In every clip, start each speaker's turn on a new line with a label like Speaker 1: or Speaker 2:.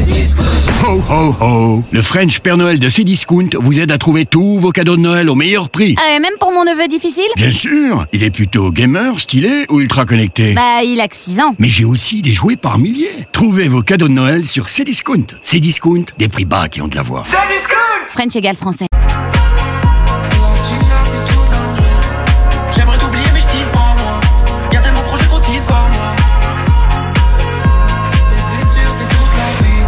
Speaker 1: Ho ho ho! Le French Père Noël de Cdiscount vous aide à trouver tous vos cadeaux de Noël au meilleur prix.
Speaker 2: Et même pour mon neveu difficile?
Speaker 1: Bien sûr, il est plutôt gamer, stylé ou ultra connecté?
Speaker 2: Bah, il a que 6 ans.
Speaker 1: Mais j'ai aussi des jouets par milliers. Trouvez vos cadeaux de Noël sur Cdiscount. Cdiscount, des prix bas qui ont de la voix.
Speaker 2: French égale français.
Speaker 3: J'aimerais t'oublier mais je tease pas moi. Y'a tellement de projets qu'on tease pas moi. Les blessures c'est toute la vie.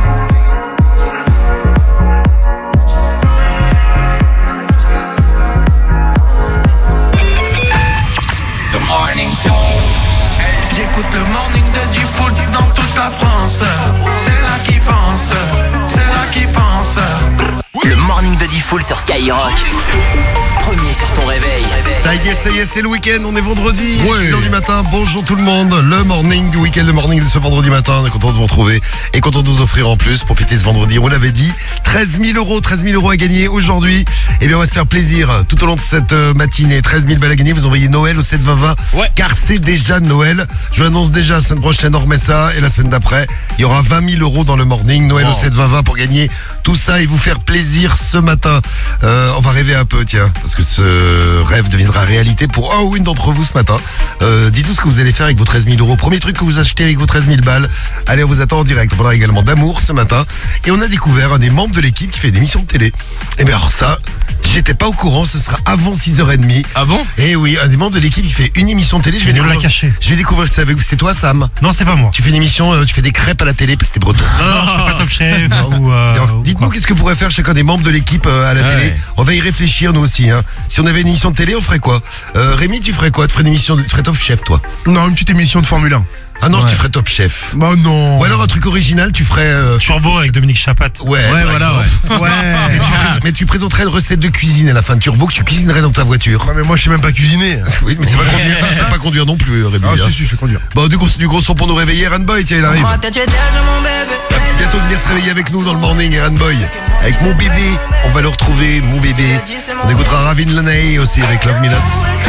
Speaker 3: The Morning Show. J'écoute le morning de Diffoul dans toute la France. C'est là qui fonce, c'est là qui fonce.
Speaker 4: Le morning de Diffoul sur Skyrock. Premier sur ton réveil.
Speaker 5: Ça y est, c'est le week-end, on est vendredi,
Speaker 1: Ouais.
Speaker 5: 6h du matin, bonjour tout le monde, le morning du week-end, le morning de ce vendredi matin, on est content de vous retrouver et content de vous offrir en plus, profitez ce vendredi, on l'avait dit, 13 000 euros à gagner aujourd'hui, et bien on va se faire plaisir tout au long de cette matinée, 13 000 balles à gagner, vous envoyez Noël au 72020,
Speaker 6: Ouais.
Speaker 5: car c'est déjà Noël, je l'annonce déjà, la semaine prochaine on remet ça, et la semaine d'après, il y aura 20 000 euros dans le morning, Noël au 72020 pour gagner tout ça et vous faire plaisir ce matin. On va rêver un peu, tiens, parce que ce rêve deviendra réalité pour un ou une d'entre vous ce matin. Dites-nous ce que vous allez faire avec vos 13 000 euros. Premier truc que vous achetez avec vos 13 000 balles. Allez, on vous attend en direct. On parlera également d'amour ce matin. Et on a découvert un des membres de l'équipe qui fait une émission de télé. Et bien alors ça, j'étais pas au courant, ce sera avant 6h30.
Speaker 6: Ah bon?
Speaker 5: Et oui, un des membres de l'équipe qui fait une émission de télé.
Speaker 6: Il nous l'a caché.
Speaker 5: Je vais découvrir ça avec vous. C'est toi, Sam?
Speaker 6: Non, c'est pas moi.
Speaker 5: Tu fais une émission, tu fais des crêpes à la télé parce que t'es breton.
Speaker 6: Non, je suis pas Top Chef ou.
Speaker 5: Alors,
Speaker 6: ou
Speaker 5: dites-nous
Speaker 6: quoi.
Speaker 5: qu'est-ce que pourrait faire chacun des membres de l'équipe à la télé. On va y réfléchir nous aussi. Hein. Si on avait une émission de télé, on ferait quoi? Rémi, tu ferais quoi? Tu ferais une émission, tu ferais Top Chef, toi?
Speaker 7: Non, une petite émission de Formule 1.
Speaker 5: Ah non,
Speaker 6: Ouais.
Speaker 5: tu ferais Top Chef.
Speaker 7: Bah non.
Speaker 5: Ou alors un truc original, tu ferais.
Speaker 6: Turbo avec Dominique Chapat.
Speaker 5: Ouais, par exemple.
Speaker 7: Ouais.
Speaker 5: Mais tu présenterais une recette de cuisine à la fin de Turbo que tu cuisinerais dans ta voiture.
Speaker 7: Ouais, mais moi je sais même pas cuisiner.
Speaker 5: Oui, mais c'est pas conduire, c'est pas conduire non plus, Rémi.
Speaker 7: Ah
Speaker 5: hein.
Speaker 7: si, je sais conduire.
Speaker 5: Bon, du gros son pour nous réveiller, Aaron Boy, tiens, il arrive.
Speaker 3: Moi, t'as tué déjà mon bébé.
Speaker 5: Va bientôt venir se réveiller avec nous dans le morning, Aaron Boy. Avec Mon Bébé, on va le retrouver, Mon Bébé. On écoutera Ravin Laney aussi avec Love Me Not.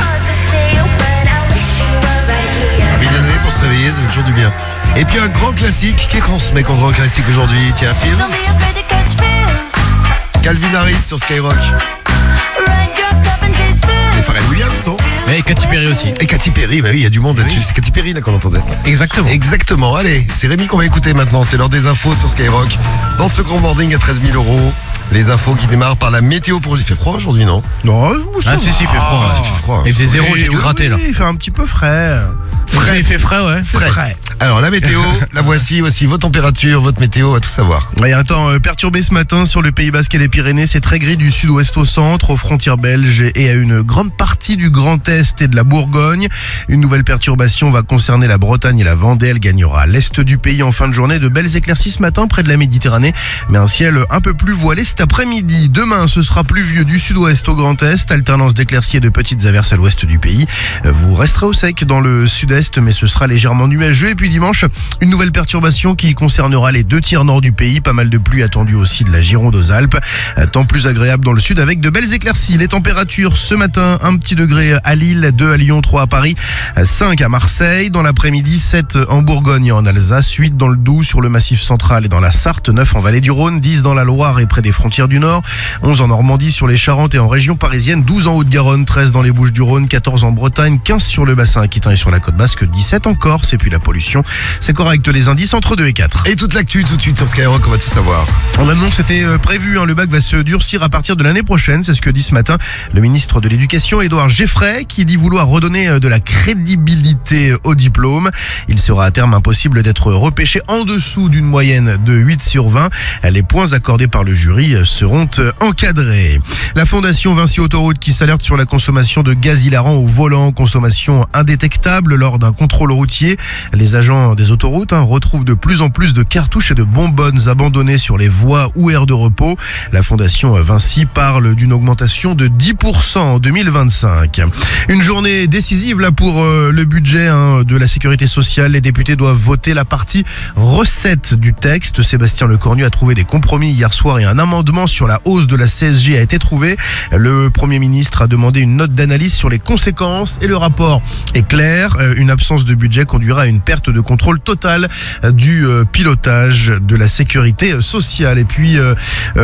Speaker 5: Ravin Laney pour se réveiller, ça fait toujours du bien. Et puis un grand classique, qu'est-ce qu'on se met comme grand classique aujourd'hui? Tiens, Feels. Calvin Harris sur Skyrock. Et Pharrell Williams, non?
Speaker 6: Et Katy Perry aussi.
Speaker 5: Et Katy Perry, bah oui, il y a du monde là-dessus. C'est Katy Perry là qu'on entendait.
Speaker 6: Exactement.
Speaker 5: Exactement, allez, c'est Rémi qu'on va écouter maintenant, c'est l'heure des infos sur Skyrock. Dans ce grand boarding à 13 000 euros, les infos qui démarrent par la météo pour... Il fait froid aujourd'hui, non?
Speaker 7: Non,
Speaker 6: Ah si, il fait froid.
Speaker 5: il fait froid.
Speaker 6: Il faisait 0,
Speaker 7: Oui,
Speaker 6: j'ai dû
Speaker 7: oui,
Speaker 6: gratter là.
Speaker 7: oui, il fait un petit peu frais.
Speaker 6: Il fait frais, ouais.
Speaker 5: Frais. Alors la météo, la voici vos températures, votre météo, on va tout savoir.
Speaker 7: Il y a un temps perturbé ce matin sur le Pays Basque et les Pyrénées. C'est très gris du sud-ouest au centre, aux frontières belges et à une grande partie du Grand Est et de la Bourgogne. Une nouvelle perturbation va concerner la Bretagne et la Vendée. Elle gagnera à l'est du pays en fin de journée. De belles éclaircies ce matin près de la Méditerranée, mais un ciel un peu plus voilé cet après-midi. Demain, ce sera pluvieux du sud-ouest au Grand Est, alternance d'éclaircies et de petites averses à l'ouest du pays. Vous resterez au sec dans le sud-est, mais ce sera légèrement nuageux. Et puis dimanche, une nouvelle perturbation qui concernera les 2 tiers nord du pays. Pas mal de pluie attendue aussi de la Gironde aux Alpes. Temps plus agréable dans le sud avec de belles éclaircies. Les températures ce matin, 1 petit degré à Lille, 2 à Lyon, 3 à Paris, 5 à Marseille. Dans l'après-midi, 7 en Bourgogne et en Alsace, 8 dans le Doubs, sur le Massif central et dans la Sarthe, 9 en Vallée du Rhône, 10 dans la Loire et près des frontières du Nord, 11 en Normandie, sur les Charentes et en région parisienne, 12 en Haute-Garonne, 13 dans les Bouches-du-Rhône, 14 en Bretagne, 15 sur le bassin aquitain et sur la côte basque, 17 en Corse. Et puis la pollution, c'est correct, les indices entre 2 et 4.
Speaker 5: Et toute l'actu tout de suite sur Skyrock, on va tout savoir.
Speaker 7: Maintenant, c'était prévu, le bac va se durcir à partir de l'année prochaine, c'est ce que dit ce matin le ministre de l'Éducation, Édouard Geffray, qui dit vouloir redonner de la crédibilité au diplôme. Il sera à terme impossible d'être repêché en dessous d'une moyenne de 8 sur 20. Les points accordés par le jury seront encadrés. La fondation Vinci Autoroute qui s'alerte sur la consommation de gaz hilarant au volant, consommation indétectable lors d'un contrôle routier. Les agents des autoroutes retrouvent de plus en plus de cartouches et de bonbonnes abandonnées sur les voies ou aires de repos. La fondation Vinci parle d'une augmentation de 10% en 2025. Une journée décisive là pour le budget de la sécurité sociale. Les députés doivent voter la partie recette du texte. Sébastien Lecornu a trouvé des compromis hier soir et un amendement sur la hausse de la CSG a été trouvé. Le Premier ministre a demandé une note d'analyse sur les conséquences et le rapport est clair. Une absence de budget conduira à une perte de de contrôle total du pilotage de la sécurité sociale. Et puis, pas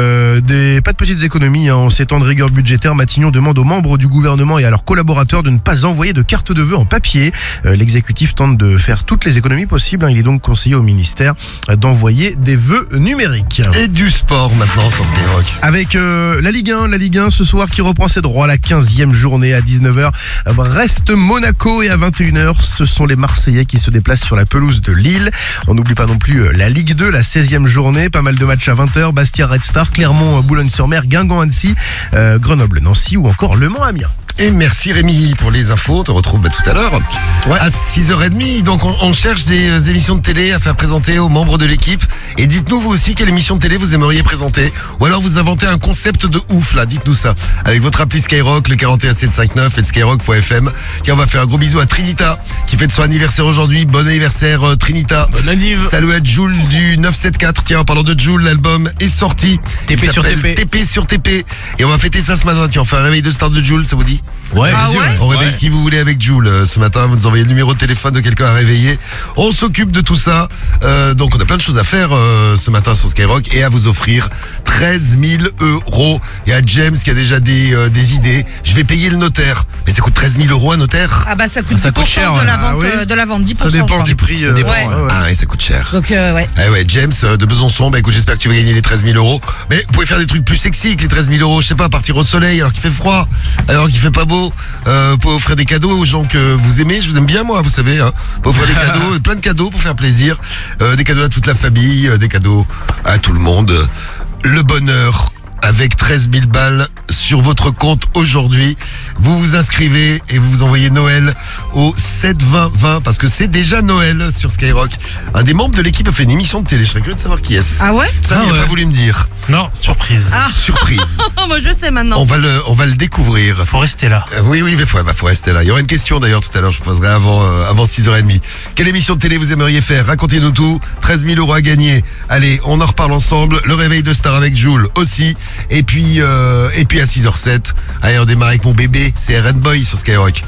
Speaker 7: de petites économies. En ces temps de rigueur budgétaire, Matignon demande aux membres du gouvernement et à leurs collaborateurs de ne pas envoyer de carte de vœux en papier. L'exécutif tente de faire toutes les économies possibles. Il est donc conseillé au ministère d'envoyer des vœux numériques.
Speaker 5: Et du sport maintenant sur Skyrock.
Speaker 7: Avec la Ligue 1 ce soir qui reprend ses droits, la 15e journée à 19h. Brest-Monaco et à 21h, ce sont les Marseillais qui se déplacent sur la pelouse de Lille. On n'oublie pas non plus la Ligue 2, la 16e journée. Pas mal de matchs à 20h. Bastia Red Star, Clermont, Boulogne-sur-Mer, Guingamp-Annecy, Grenoble-Nancy ou encore Le Mans-Amiens.
Speaker 5: Et merci Rémi pour les infos, on te retrouve tout à l'heure à 6h30. Donc on cherche des émissions de télé à faire présenter aux membres de l'équipe. Et dites-nous vous aussi quelle émission de télé vous aimeriez présenter. Ou alors vous inventez un concept de ouf là, dites-nous ça. Avec votre appli Skyrock, le 41759 et le skyrock.fm. Tiens, on va faire un gros bisou à Trinita qui fête son anniversaire aujourd'hui. Bon anniversaire Trinita.
Speaker 6: Bon anniv.
Speaker 5: Salut à Joule du 974. Tiens, en parlant de Joule, l'album est sorti.
Speaker 6: TP sur TP.
Speaker 5: TP sur TP. Et on va fêter ça ce matin. Tiens, on fait un réveil de star de Joule, ça vous dit?
Speaker 6: Ouais,
Speaker 8: Ah
Speaker 6: vas-y,
Speaker 8: ouais
Speaker 5: On réveille qui vous voulez avec Joule ce matin. Vous nous envoyez le numéro de téléphone de quelqu'un à réveiller. On s'occupe de tout ça. Donc on a plein de choses à faire ce matin sur Skyrock et à vous offrir 13 000 €. Il y a James qui a déjà des idées. Je vais payer le notaire. Mais ça coûte 13 000 € un notaire?
Speaker 8: Ah bah ça coûte
Speaker 6: Ça
Speaker 8: 10%
Speaker 6: coûte cher,
Speaker 8: de la
Speaker 6: hein.
Speaker 8: vente,
Speaker 7: Ah oui.
Speaker 8: de la vente, 10%.
Speaker 7: Ça
Speaker 8: je
Speaker 7: dépend
Speaker 8: crois.
Speaker 7: du prix.
Speaker 6: Ça dépend,
Speaker 8: ouais.
Speaker 5: Ah ouais, ça coûte cher.
Speaker 8: Donc ouais.
Speaker 5: Eh ouais, James de Besançon, bah écoute, j'espère que tu vas gagner les 13 000 €. Mais vous pouvez faire des trucs plus sexy que les 13 000 €. Je sais pas, partir au soleil alors qu'il fait froid, alors qu'il fait pas beau. Vous pouvez offrir des cadeaux aux gens que vous aimez. Je vous aime bien moi, vous savez. Vous pouvez offrir des cadeaux, plein de cadeaux pour faire plaisir. Des cadeaux à toute la famille, des cadeaux à tout le monde. Le bonheur avec 13 000 balles sur votre compte aujourd'hui. Vous vous inscrivez et vous vous envoyez Noël au 7 20 20 parce que c'est déjà Noël sur Skyrock. Un des membres de l'équipe a fait une émission de télé. Je serais curieux de savoir qui est-ce.
Speaker 8: Ah ouais?
Speaker 5: Ça, il n'a pas voulu me dire.
Speaker 6: Non, surprise.
Speaker 8: Ah.
Speaker 5: Surprise.
Speaker 8: Moi je sais maintenant.
Speaker 5: On va le découvrir.
Speaker 6: Faut rester là.
Speaker 5: Oui, mais faut rester là. Il y aura une question d'ailleurs tout à l'heure, je vous poserai avant 6h30. Quelle émission de télé vous aimeriez faire? Racontez-nous tout. 13 000 € à gagner. Allez, on en reparle ensemble. Le réveil de star avec Joule aussi. Et puis à 6h07, allez, on démarre avec mon bébé. C'est RN Boy sur Skyrock.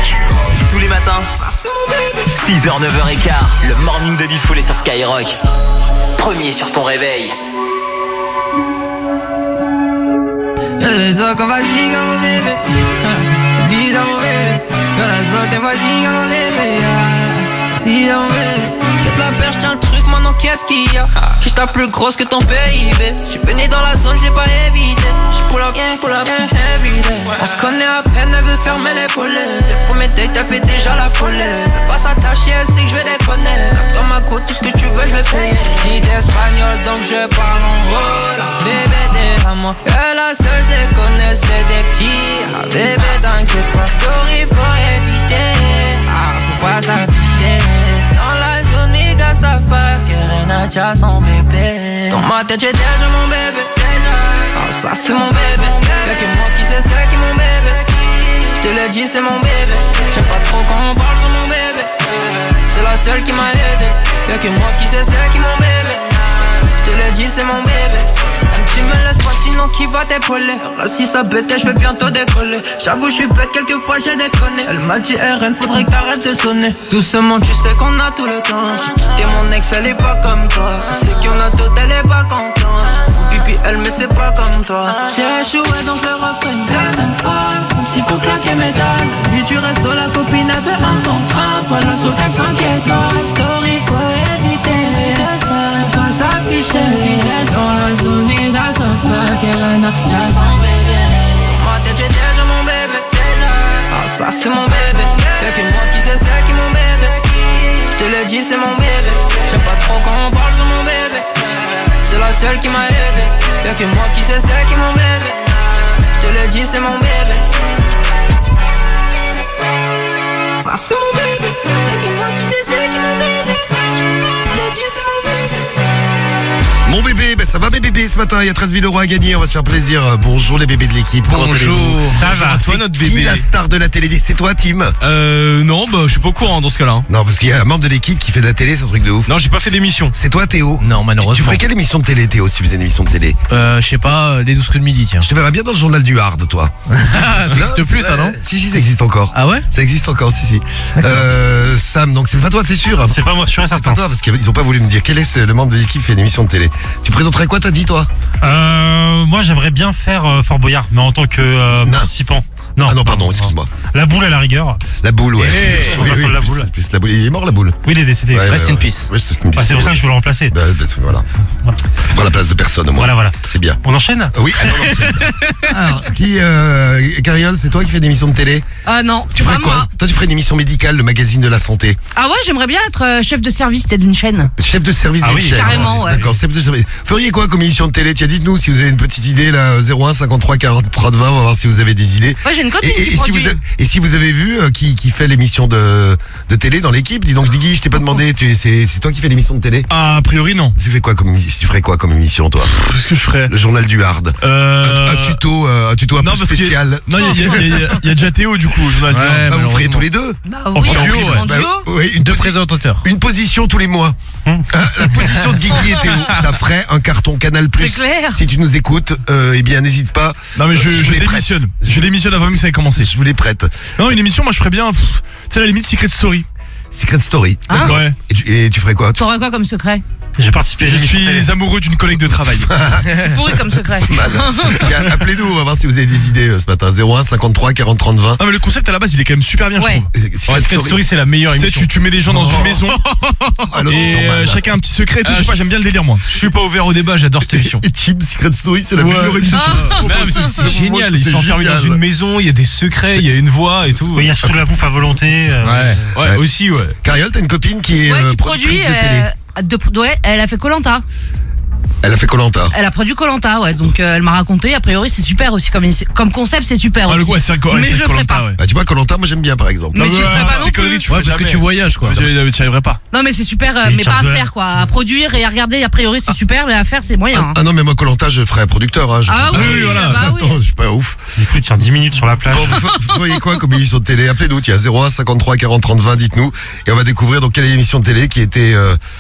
Speaker 4: Tous les matins, 6h, 9h15, le morning de Diffoul est sur Skyrock. Premier sur ton réveil.
Speaker 9: Les autres qu'on va zinger mon bébé. Dis à mon bébé. Dans la zone, t'es pas zinger mon bébé. Dis à mon bébé. Quitte la perche, tiens le truc, maintenant qu'est-ce qu'il y a? Qui j'tape plus grosse que ton PIB. J'suis baigné dans la zone, j'l'ai pas évité. J'pull up, everyday. On se connaît à peine, elle veut fermer les volets. Tes premiers dates, t'as fait déjà la folie. Fais pas s'attacher, elle sait que j'vais déconner. Capte dans ma côte, tout ce que tu veux, j'vais payer. Ni d'espagnol, donc je parle en rola. Bébé, t'es à moi. Et la seule, je connais, c'est des petits. Ah, bébé, t'inquiète pas. Story, faut éviter. Ah, faut pas s'afficher. Dans la zone, mes gars savent pas que Reina a son bébé. Dans ma tête, j'ai déjà mon bébé. Ah, ça, c'est mon bébé. Y'a que moi qui sais c'est qui mon bébé. J'te l'ai dit, c'est mon bébé. J'aime pas trop quand on parle sur mon bébé. C'est la seule qui m'a aidé. Y'a que moi qui sais c'est qui mon bébé. J'te l'ai dit, c'est mon bébé. Tu me laisses pas sinon qui va t'épauler. Si ça pète, je vais bientôt décoller. J'avoue je suis bête, quelquefois j'ai déconné. Elle m'a dit RN, faudrait que t'arrêtes de sonner. Doucement tu sais qu'on a tout le temps. J'ai quitté mon ex, elle est pas comme toi. Elle sait qu'on a tout, elle est pas contente. Faut pipi elle mais c'est pas comme toi. J'ai échoué donc je le referai une deuxième fois. Même s'il faut claquer mes dalles. Lui tu restes la copine avait un contrat. Pas la sauter 5 étoiles. Story faut éviter. Pas s'afficher. Dans la zone nigga sauf pas qu'Elena j'ai son bébé. Dans ma tête j'ai déjà mon bébé. Ah ça c'est mon bébé. Y'a que moi qui sais c'est qui mon bébé. J'te l'ai dit c'est mon bébé. J'aime pas trop quand on parle sur mon bébé. C'est la seule qui m'a aidé. Y'a que moi qui sais c'est qui mon bébé. J'te l'ai dit c'est mon bébé. Ça c'est mon bébé. Y'a que moi qui sais c'est qui mon bébé. J'te l'ai dit c'est mon bébé.
Speaker 5: Mon bébé, ben ça va bébé. télé ce matin, il y a 13 000 euros à gagner, on va se faire plaisir. Bonjour les bébés de l'équipe. Comment allez-vous?
Speaker 6: Ça va,
Speaker 5: C'est
Speaker 6: toi notre
Speaker 5: qui
Speaker 6: bébé.
Speaker 5: la star de la télé? C'est toi, Tim?
Speaker 6: Non, bah je suis pas au courant dans ce cas-là. hein.
Speaker 5: Non, parce qu'il y a un membre de l'équipe qui fait de la télé, c'est un truc de ouf.
Speaker 6: Non, j'ai pas fait d'émission.
Speaker 5: C'est toi, Théo?
Speaker 7: Non,
Speaker 5: Tu
Speaker 7: malheureusement.
Speaker 5: ferais quelle émission de télé, Théo, si tu faisais une émission de télé?
Speaker 7: Je sais pas, des 12 coups de midi, tiens.
Speaker 5: Je te verrais bien dans le journal du Hard, toi.
Speaker 7: Ça existe
Speaker 5: Non,
Speaker 7: plus,
Speaker 5: c'est
Speaker 7: ça,
Speaker 5: vrai.
Speaker 7: non?
Speaker 5: Si, ça existe encore.
Speaker 7: Ah ouais?
Speaker 5: Ça existe encore, si. Sam, donc c'est pas toi, c'est sûr?
Speaker 6: C'est pas moi, sûr et
Speaker 5: C'est
Speaker 6: certain.
Speaker 5: pas toi, parce qu'ils ont pas voulu me dire quel est le membre de l'équipe qui fait une émission de télé. Tu présenterais quoi, t'as dit, toi?
Speaker 8: Moi, j'aimerais bien faire Fort Boyard, mais en tant que participant. Non,
Speaker 5: Ah non, pardon, excuse-moi.
Speaker 8: La boule à la rigueur.
Speaker 5: La boule, ouais.
Speaker 8: on passe sur la boule.
Speaker 5: plus la boule. Il est mort, la boule.
Speaker 8: Oui, il est décédé.
Speaker 5: Ouais,
Speaker 7: Rest
Speaker 5: ouais,
Speaker 7: in
Speaker 5: ouais.
Speaker 7: peace.
Speaker 5: Rest in peace.
Speaker 8: C'est pour ça que je veux le remplacer.
Speaker 5: Voilà.
Speaker 8: Voilà.
Speaker 5: Prends la place de personne, moi.
Speaker 8: Voilà.
Speaker 5: C'est bien.
Speaker 8: On enchaîne?
Speaker 5: Oui, alors, Cariole, c'est toi qui fais une émission de télé?
Speaker 10: Ah non,
Speaker 5: Tu
Speaker 10: c'est
Speaker 5: ferais
Speaker 10: pas
Speaker 5: quoi?
Speaker 10: moi.
Speaker 5: Toi, tu ferais une émission médicale, le magazine de la santé.
Speaker 10: Ah ouais, j'aimerais bien être chef de service d'une chaîne.
Speaker 5: Chef de service
Speaker 8: Ah
Speaker 5: d'une
Speaker 8: oui,
Speaker 5: chaîne.
Speaker 10: carrément, ouais.
Speaker 5: D'accord, chef de service. Feriez quoi comme émission de télé? Tiens, dites-nous si vous avez une petite idée, là, 01 53 43 20, on va voir si vous avez des idées.
Speaker 10: Ouais, j'ai une copine qui
Speaker 5: si
Speaker 10: produit.
Speaker 5: vous avez vu qui fait l'émission de télé dans l'équipe, dis donc, Diggy, je t'ai pas demandé, c'est toi qui fais l'émission de télé?
Speaker 6: Ah, a priori, non.
Speaker 5: Tu ferais quoi comme émission, toi?
Speaker 6: Qu'est-ce que je ferais?
Speaker 5: Le journal du Hard. Un tuto un peu
Speaker 6: parce qu'il y a-
Speaker 5: spécial.
Speaker 6: Non, il y a déjà Théo, du coup, au journal.
Speaker 7: Ouais,
Speaker 5: Bah, vous feriez
Speaker 7: malheureusement.
Speaker 5: tous les deux?
Speaker 10: Bah
Speaker 6: En
Speaker 10: oui,
Speaker 6: duo, ouais.
Speaker 10: en
Speaker 5: Bah,
Speaker 10: duo.
Speaker 5: oui,
Speaker 7: Deux présentateurs.
Speaker 5: une position tous les mois. La position de Guigui et Théo, ça ferait un carton Canal+.
Speaker 10: C'est clair.
Speaker 5: Si tu nous écoutes, eh bien n'hésite pas.
Speaker 6: Non, mais je
Speaker 5: vous les prête.
Speaker 6: démissionne. Je démissionne avant même que ça ait commencé.
Speaker 5: Je vous les prête.
Speaker 6: Non, une émission, moi je ferais bien, tu sais, à la limite Secret Story.
Speaker 5: Secret Story.
Speaker 10: Ah.
Speaker 5: D'accord.
Speaker 6: Ouais.
Speaker 5: Et tu ferais quoi?
Speaker 10: T'aurais quoi comme secret?
Speaker 8: J'ai participé à
Speaker 6: Je
Speaker 8: l'émission télé.
Speaker 6: suis amoureux d'une collègue de travail.
Speaker 10: C'est pourri comme secret.
Speaker 5: Mal. Bien, appelez-nous, on va voir si vous avez des idées ce matin. 01 53 40 30 20.
Speaker 6: Non, mais le concept à la base, il est quand même super bien,
Speaker 10: Ouais.
Speaker 6: je trouve. Secret Story, c'est la meilleure émission. Tu sais, tu mets des gens dans une maison
Speaker 5: Ah, l'autre, ils sont
Speaker 6: et
Speaker 5: mal.
Speaker 6: chacun a un petit secret et tout. Je sais pas, j'aime bien le délire, moi. Je suis pas ouvert au débat, j'adore cette émission.
Speaker 5: Et Team Secret Story, c'est la meilleure émission.
Speaker 6: C'est génial, ils sont enfermés dans une maison, il y a des secrets, il y a une voix et tout.
Speaker 8: Oui, il y a surtout la bouffe à volonté.
Speaker 6: Ouais, aussi, ouais.
Speaker 5: Cariole, t'as une copine qui est
Speaker 10: Ouais, qui produit.
Speaker 5: productrice de télé.
Speaker 10: Ouais, elle a fait Koh-Lanta.
Speaker 5: Elle a fait Koh-Lanta.
Speaker 10: Elle a produit Koh-Lanta, ouais. Donc elle m'a raconté. A priori, c'est super aussi comme concept, c'est super
Speaker 6: Ah, le
Speaker 10: aussi.
Speaker 6: coup, c'est
Speaker 10: Mais je le ferai pas.
Speaker 6: ouais.
Speaker 5: Bah, tu vois, Koh-Lanta, moi j'aime bien par exemple.
Speaker 10: Mais tu le ferais pas non
Speaker 6: tes conneries,
Speaker 10: plus.
Speaker 6: tu
Speaker 7: Ouais,
Speaker 6: ferais
Speaker 7: parce que
Speaker 6: jamais.
Speaker 7: tu voyages, quoi.
Speaker 6: Tu arriverais pas.
Speaker 10: Non, mais c'est super,
Speaker 8: Mais
Speaker 10: mais
Speaker 8: il
Speaker 10: pas à
Speaker 8: tire de-
Speaker 10: faire quoi. À produire et à regarder. A priori, c'est super, mais à faire, c'est moyen. hein.
Speaker 5: Ah non, mais moi Koh-Lanta, je ferais producteur. Hein.
Speaker 10: Ah oui,
Speaker 6: voilà.
Speaker 10: bah oui.
Speaker 5: Attends, je suis pas ouf.
Speaker 8: Du coup, il tient 10 minutes sur la plage.
Speaker 5: Bon, vous voyez quoi comme émission de télé? Appelez-nous, tiens, 01 53 40 30 20, dites-nous. Et on va découvrir donc quelle est l'émission de télé qui était,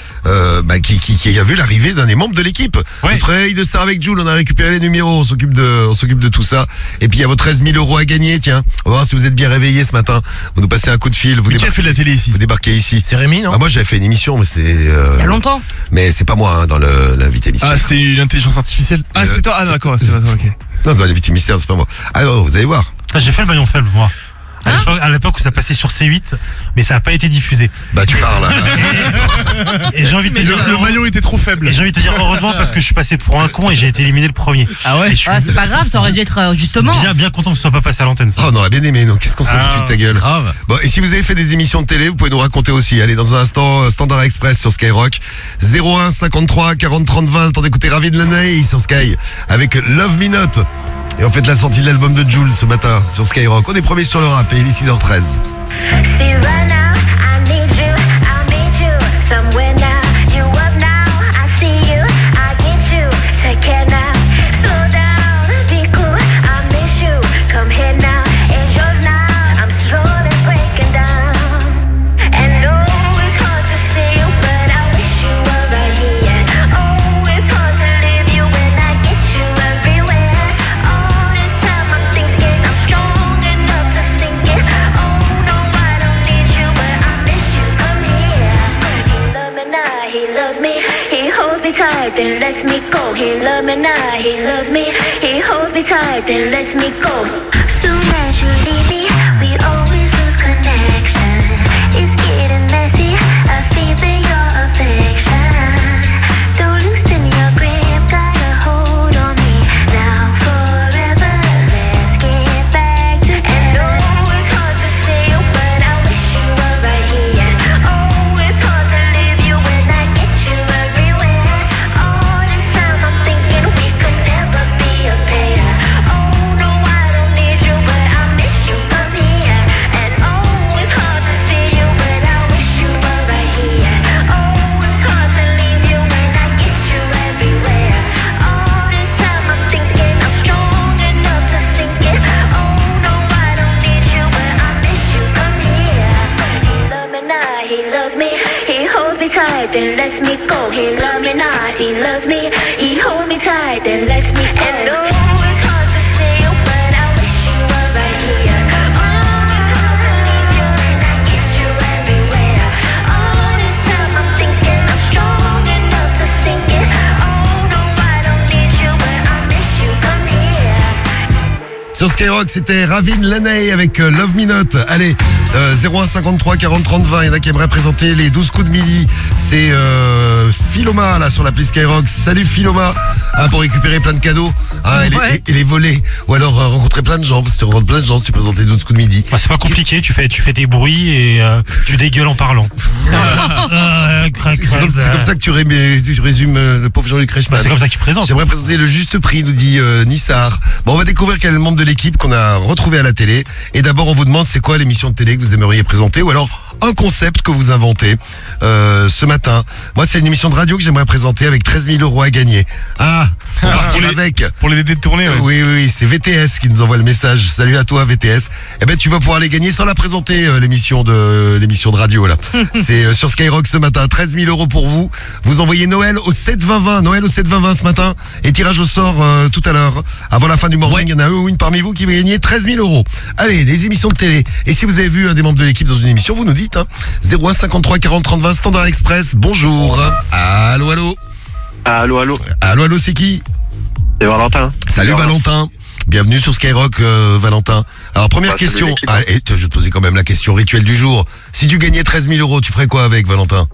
Speaker 5: qui a vu l'arrivée d'un des membres de l'équipe.
Speaker 8: Ouais.
Speaker 5: Notre réveil de Star avec Jules, on a récupéré les numéros, on s'occupe de tout ça. Et puis il y a vos 13 000 euros à gagner, tiens. On va voir si vous êtes bien réveillés ce matin. Vous nous passez un coup de fil, vous
Speaker 6: Mais qui a fait de la télé ici?
Speaker 5: vous débarquez ici.
Speaker 7: C'est Rémi, non?
Speaker 5: Ah, moi j'avais fait une émission, mais c'est.
Speaker 10: Il y a longtemps.
Speaker 5: Mais c'est pas moi hein, dans l'invité mystère.
Speaker 6: Ah, c'était une intelligence artificielle. Ah, c'était toi? Ah, d'accord, c'est pas toi, ok.
Speaker 5: Non, dans l'invité mystère, c'est pas moi. Alors, vous allez voir.
Speaker 8: Ah, j'ai fait le maillon faible, moi. À l'époque où ça passait sur C8, mais ça n'a pas été diffusé.
Speaker 5: Bah tu parles. Hein.
Speaker 8: Et j'ai envie de te dire.
Speaker 6: Le maillon était trop faible.
Speaker 8: Et j'ai envie de te dire heureusement parce que je suis passé pour un con et j'ai été éliminé le premier.
Speaker 6: Ah ouais?
Speaker 8: Et je suis
Speaker 10: Ah, c'est pas grave, ça aurait dû être justement.
Speaker 8: bien content que ce soit pas passé à l'antenne, ça.
Speaker 5: Oh, on aurait bien aimé, donc qu'est-ce qu'on serait
Speaker 8: Ah,
Speaker 5: foutu de ta gueule.
Speaker 7: Grave.
Speaker 5: Bon, et si vous avez fait des émissions de télé, vous pouvez nous raconter aussi. Allez, dans un instant, Standard Express sur Skyrock. 01 53 40 30 20, le temps d'écouter Ravi de l'année sur Sky avec Love Me Not. Et on fait la sortie de l'album de Jules ce matin sur Skyrock. On est premier sur le rap et il est 6h13.
Speaker 11: See right now, I need you somewhere now. You up now, I see you, I get you. Take care now, slow down, be cool. I miss you, come here now, it's yours now. I'm slowly breaking down, and no, it's hard to see you, but I wish you were right here. Oh, it's hard to leave you when I get you everywhere. All this time I'm thinking I'm strong enough to sink it. Oh no, I don't need you, but I miss you. Come here. He love me now, he loves me. He holds me tight, then lets me go. He love me now, he loves me. He holds me tight, then lets me go. Soon as you leave me, we always lose connection. It's getting messy. I feel your affection. Don't loosen your grip, got a hold on me now forever. Let's get back together. And oh, it's hard to say you, but I wish you were right here. Oh, it's hard to leave you when I get you everywhere. All this time I'm thinking we could never be a pair. Oh no, I don't need you, but I miss you. then lets me go. He love me not, he loves me. He hold me tight, then lets me go. And no, it's hard to say, but I wish you were right here. Oh, it's hard to leave you and I get you everywhere. All this time I'm thinking I'm strong enough to sink it. Oh no, I don't need you, but I miss you. Come here.
Speaker 5: Sur Skyrock, c'était Ravin Laney avec Love Me Not. Allez, 01 53 40 30 20. Il y en a qui aimeraient présenter les 12 coups de midi. C'est Philoma là sur l'appli Skyrock. Salut Philoma. Pour récupérer plein de cadeaux et les voler. Ou alors rencontrer plein de gens. Parce que tu rencontres plein de gens si tu présentes les 12 coups de midi.
Speaker 8: C'est pas compliqué, tu fais des bruits et tu dégueules en parlant.
Speaker 5: C'est comme ça que tu résumes le pauvre Jean-Luc Reichmann.
Speaker 8: C'est comme ça qu'il présente.
Speaker 5: J'aimerais présenter le juste prix, nous dit Nissar. Bon, on va découvrir quel est le membre de l'équipe qu'on a retrouvé à la télé. Et d'abord, on vous demande c'est quoi l'émission de télé que vous aimeriez présenter ou alors un concept que vous inventez ce matin. Moi, c'est une émission de radio que j'aimerais présenter avec 13 000 € à gagner. Ah, on partira avec.
Speaker 6: Pour les aider de tourner.
Speaker 5: Oui, c'est VTS qui nous envoie le message. Salut à toi, VTS. Eh ben, tu vas pouvoir les gagner sans la présenter, l'émission de radio, là. C'est sur Skyrock ce matin. 13 000 € pour vous. Vous envoyez Noël au 7-20-20. Noël au 7-20-20 ce matin. Et tirage au sort tout à l'heure. Avant la fin du morning, il y en a une parmi vous qui va gagner 13 000 €. Allez, les émissions de télé. Et si vous avez vu un des membres de l'équipe dans une émission, vous nous dites, 01 53 40 30 20, Standard Express. Bonjour. Allô. Allô, c'est qui?
Speaker 12: C'est Valentin.
Speaker 5: Salut Valentin. Bienvenue sur Skyrock, Valentin. Alors, première question. Je vais te poser quand même la question rituelle du jour. Si tu gagnais 13 000 €, tu ferais quoi avec, Valentin?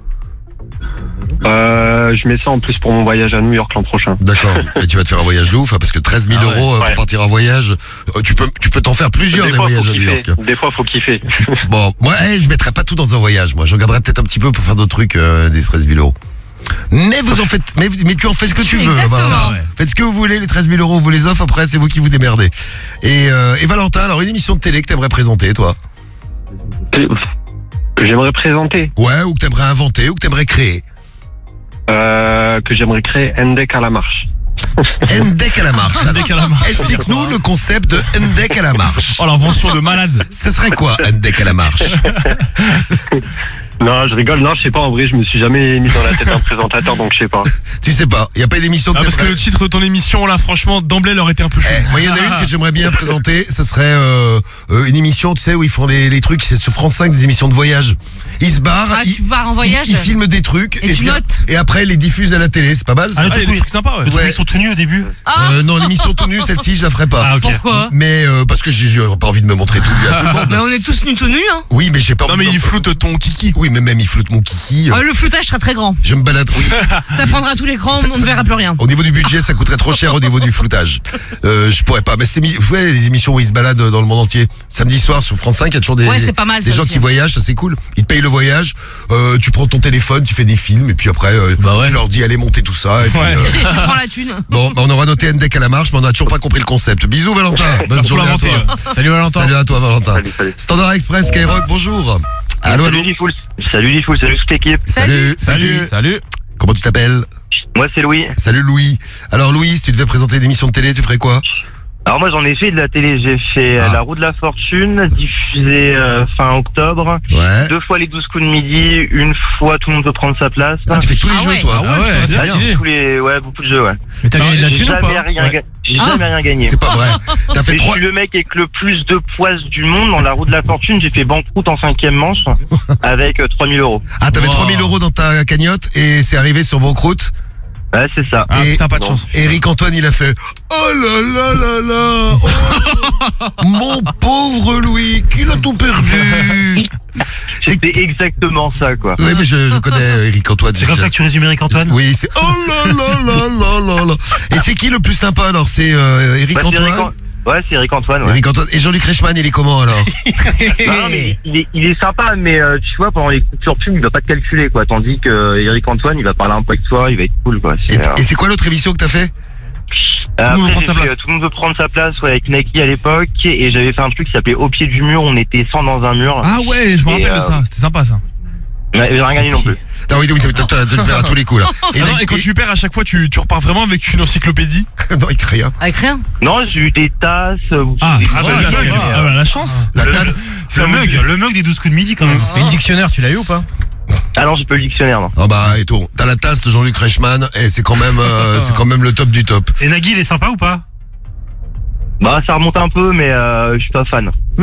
Speaker 12: Je mets ça en plus pour mon voyage à New York l'an prochain.
Speaker 5: D'accord. Et tu vas te faire un voyage de ouf, parce que 13 000 € pour partir en voyage, tu peux t'en faire plusieurs des voyages à New York.
Speaker 12: Des fois, faut kiffer.
Speaker 5: Bon, moi, je mettrais pas tout dans un voyage, moi. Je regarderais peut-être un petit peu pour faire d'autres trucs, des 13 000 €. Mais vous en faites, mais tu en fais ce que tu veux. Faites ce que vous voulez, les 13 000 €, vous les offre, après, c'est vous qui vous démerdez. Et Valentin, alors, une émission de télé que t'aimerais présenter, toi?
Speaker 12: J'aimerais présenter.
Speaker 5: Ouais, ou que t'aimerais inventer, ou que t'aimerais créer.
Speaker 12: Que j'aimerais créer Ndek à la marche.
Speaker 5: Ndek à la marche. Explique-nous le concept de Ndek à la marche.
Speaker 6: Oh, l'invention de malade.
Speaker 5: Ce serait quoi, Ndek à la marche?
Speaker 12: Non, je rigole. Non, je sais pas. En vrai, je me suis jamais mis dans la tête d'un présentateur, donc je sais pas.
Speaker 5: Tu sais pas. Il y a pas d'émission.
Speaker 6: Parce que le titre de ton émission, là, franchement, d'emblée, leur était un peu chaud.
Speaker 5: Moi, il y en a une que j'aimerais bien présenter. Ce serait une émission, tu sais, où ils font les trucs. C'est sur France 5, des émissions de voyage. Ils se barrent.
Speaker 10: Tu pars en voyage.
Speaker 5: Ils filment des trucs
Speaker 10: et tu notes.
Speaker 5: Et après, ils les diffusent à la télé. C'est pas mal. Ça.
Speaker 8: Des trucs sympas. Ouais. Ils sont tout nus au début.
Speaker 5: Non, l'émission tout nue, celle-ci, je la ferai pas.
Speaker 10: Pourquoi?
Speaker 5: Mais parce que j'ai pas envie de me montrer tout nu à tout le monde.
Speaker 10: Mais on est tous nus tout nus, hein.
Speaker 5: Oui, mais j'ai pas.
Speaker 6: Non, mais il floute ton kiki.
Speaker 5: Oui, mais même il floute mon kiki.
Speaker 10: Le floutage sera très grand.
Speaker 5: Je me balade. Oui.
Speaker 10: Ça prendra tout l'écran, on ne verra plus rien.
Speaker 5: Au niveau du budget, ça coûterait trop cher au niveau du floutage. Je pourrais pas. Mais c'est les émissions où ils se baladent dans le monde entier. Samedi soir sur France 5, il y a toujours des gens qui voyagent, ça c'est cool. Ils te payent le voyage. Tu prends ton téléphone, tu fais des films et puis après tu leur dis allez monter tout ça. Et puis,
Speaker 10: tu prends la thune.
Speaker 5: Bon, on aura noté Ndek à la marche, mais on n'a toujours pas compris le concept. Bisous Valentin. Bonne journée à toi.
Speaker 6: Salut Valentin.
Speaker 5: Salut à toi Valentin. Salut. Standard Express, Skyrock, bonjour. Allô.
Speaker 12: Salut Diffoul, salut toute l'équipe.
Speaker 5: Salut. Comment tu t'appelles?
Speaker 12: Moi c'est Louis.
Speaker 5: Salut Louis. Alors Louis, si tu devais présenter une émission de télé, tu ferais quoi?
Speaker 12: Alors moi j'en ai fait de la télé, j'ai fait La Roue de la Fortune, diffusée fin octobre.
Speaker 5: Ouais.
Speaker 12: 2 fois les 12 coups de midi, une fois Tout le monde veut prendre sa place.
Speaker 5: Tu fais tous les jeux toi?
Speaker 12: Beaucoup de jeux, ouais.
Speaker 6: Mais t'as gagné de la thune ou pas?
Speaker 12: J'ai jamais rien gagné.
Speaker 5: C'est pas vrai. T'as fait 3...
Speaker 12: Je suis le mec avec le plus de poisse du monde. Dans La Roue de la Fortune, j'ai fait banqueroute en 5e manche avec 3 000 €.
Speaker 5: Ah, t'avais 3 000 € dans ta cagnotte et c'est arrivé sur banqueroute?
Speaker 12: Ouais, c'est ça.
Speaker 5: Et
Speaker 6: t'as pas de chance.
Speaker 5: Eric Antoine, il a fait oh là là là là, oh, mon pauvre Louis, qu'il a tout perdu.
Speaker 12: C'était exactement ça, quoi.
Speaker 5: Oui, mais je connais Eric Antoine.
Speaker 8: C'est comme ça que tu résumes Eric Antoine?
Speaker 5: Oui, c'est oh là là là là là là. Et c'est qui le plus sympa alors? C'est Eric Antoine?
Speaker 12: Ouais, c'est Eric Antoine. Ouais.
Speaker 5: Eric Antoine. Et Jean-Luc Reichmann, il est comment alors?
Speaker 12: Non, mais il est sympa, mais tu vois, pendant les coupures pub, il va pas te calculer, quoi. Tandis que Eric Antoine, il va parler un peu avec toi, il va être cool, quoi.
Speaker 5: Et c'est quoi l'autre émission que t'as fait?
Speaker 12: Tout le monde veut prendre sa place, ouais, avec Nike à l'époque, et j'avais fait un truc qui s'appelait Au pied du mur, on était 100 dans un mur.
Speaker 6: Ah ouais, je me rappelle de ça, c'était sympa ça.
Speaker 12: Ouais, j'ai rien gagné non plus.
Speaker 5: Ah oui, t'as le faire à tous les coups là.
Speaker 6: Et quand tu perds à chaque fois, tu repars vraiment avec une encyclopédie?
Speaker 5: Non, avec rien.
Speaker 10: Avec rien?
Speaker 12: Non, j'ai eu des tasses.
Speaker 6: La chance.
Speaker 5: La tasse.
Speaker 8: C'est le mug des 12 coups de midi quand même.
Speaker 6: Et le dictionnaire, tu l'as eu ou pas?
Speaker 12: Ah non, j'ai pas eu le dictionnaire, non.
Speaker 5: Ah bah, et tout. T'as la tasse de Jean-Luc Reichmann, et c'est quand même le top du top.
Speaker 8: Et Nagui, il est sympa ou pas?
Speaker 12: Bah, ça remonte un peu, mais je suis pas fan.
Speaker 5: Tu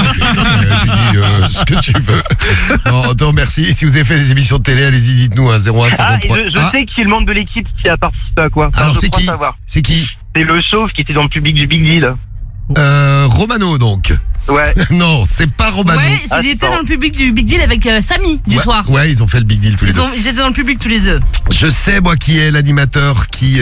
Speaker 5: dis ce que tu veux. Non, te remercie. Si vous avez fait des émissions de télé, allez-y, dites-nous, 01 53.
Speaker 12: Je sais qui est le membre de l'équipe qui a participé à quoi.
Speaker 5: Alors,
Speaker 12: je
Speaker 5: c'est
Speaker 12: crois
Speaker 5: qui?
Speaker 12: savoir.
Speaker 5: C'est qui?
Speaker 12: C'est le chauve qui était dans le public du Big Deal.
Speaker 5: Romano, donc.
Speaker 12: Ouais.
Speaker 5: Non, c'est pas Romano.
Speaker 10: Ouais, il était dans le public du Big Deal avec Samy du soir.
Speaker 5: Ouais, ils ont fait le Big Deal tous les deux.
Speaker 10: Ils étaient dans le public tous les deux.
Speaker 5: Je sais, moi, qui est l'animateur qui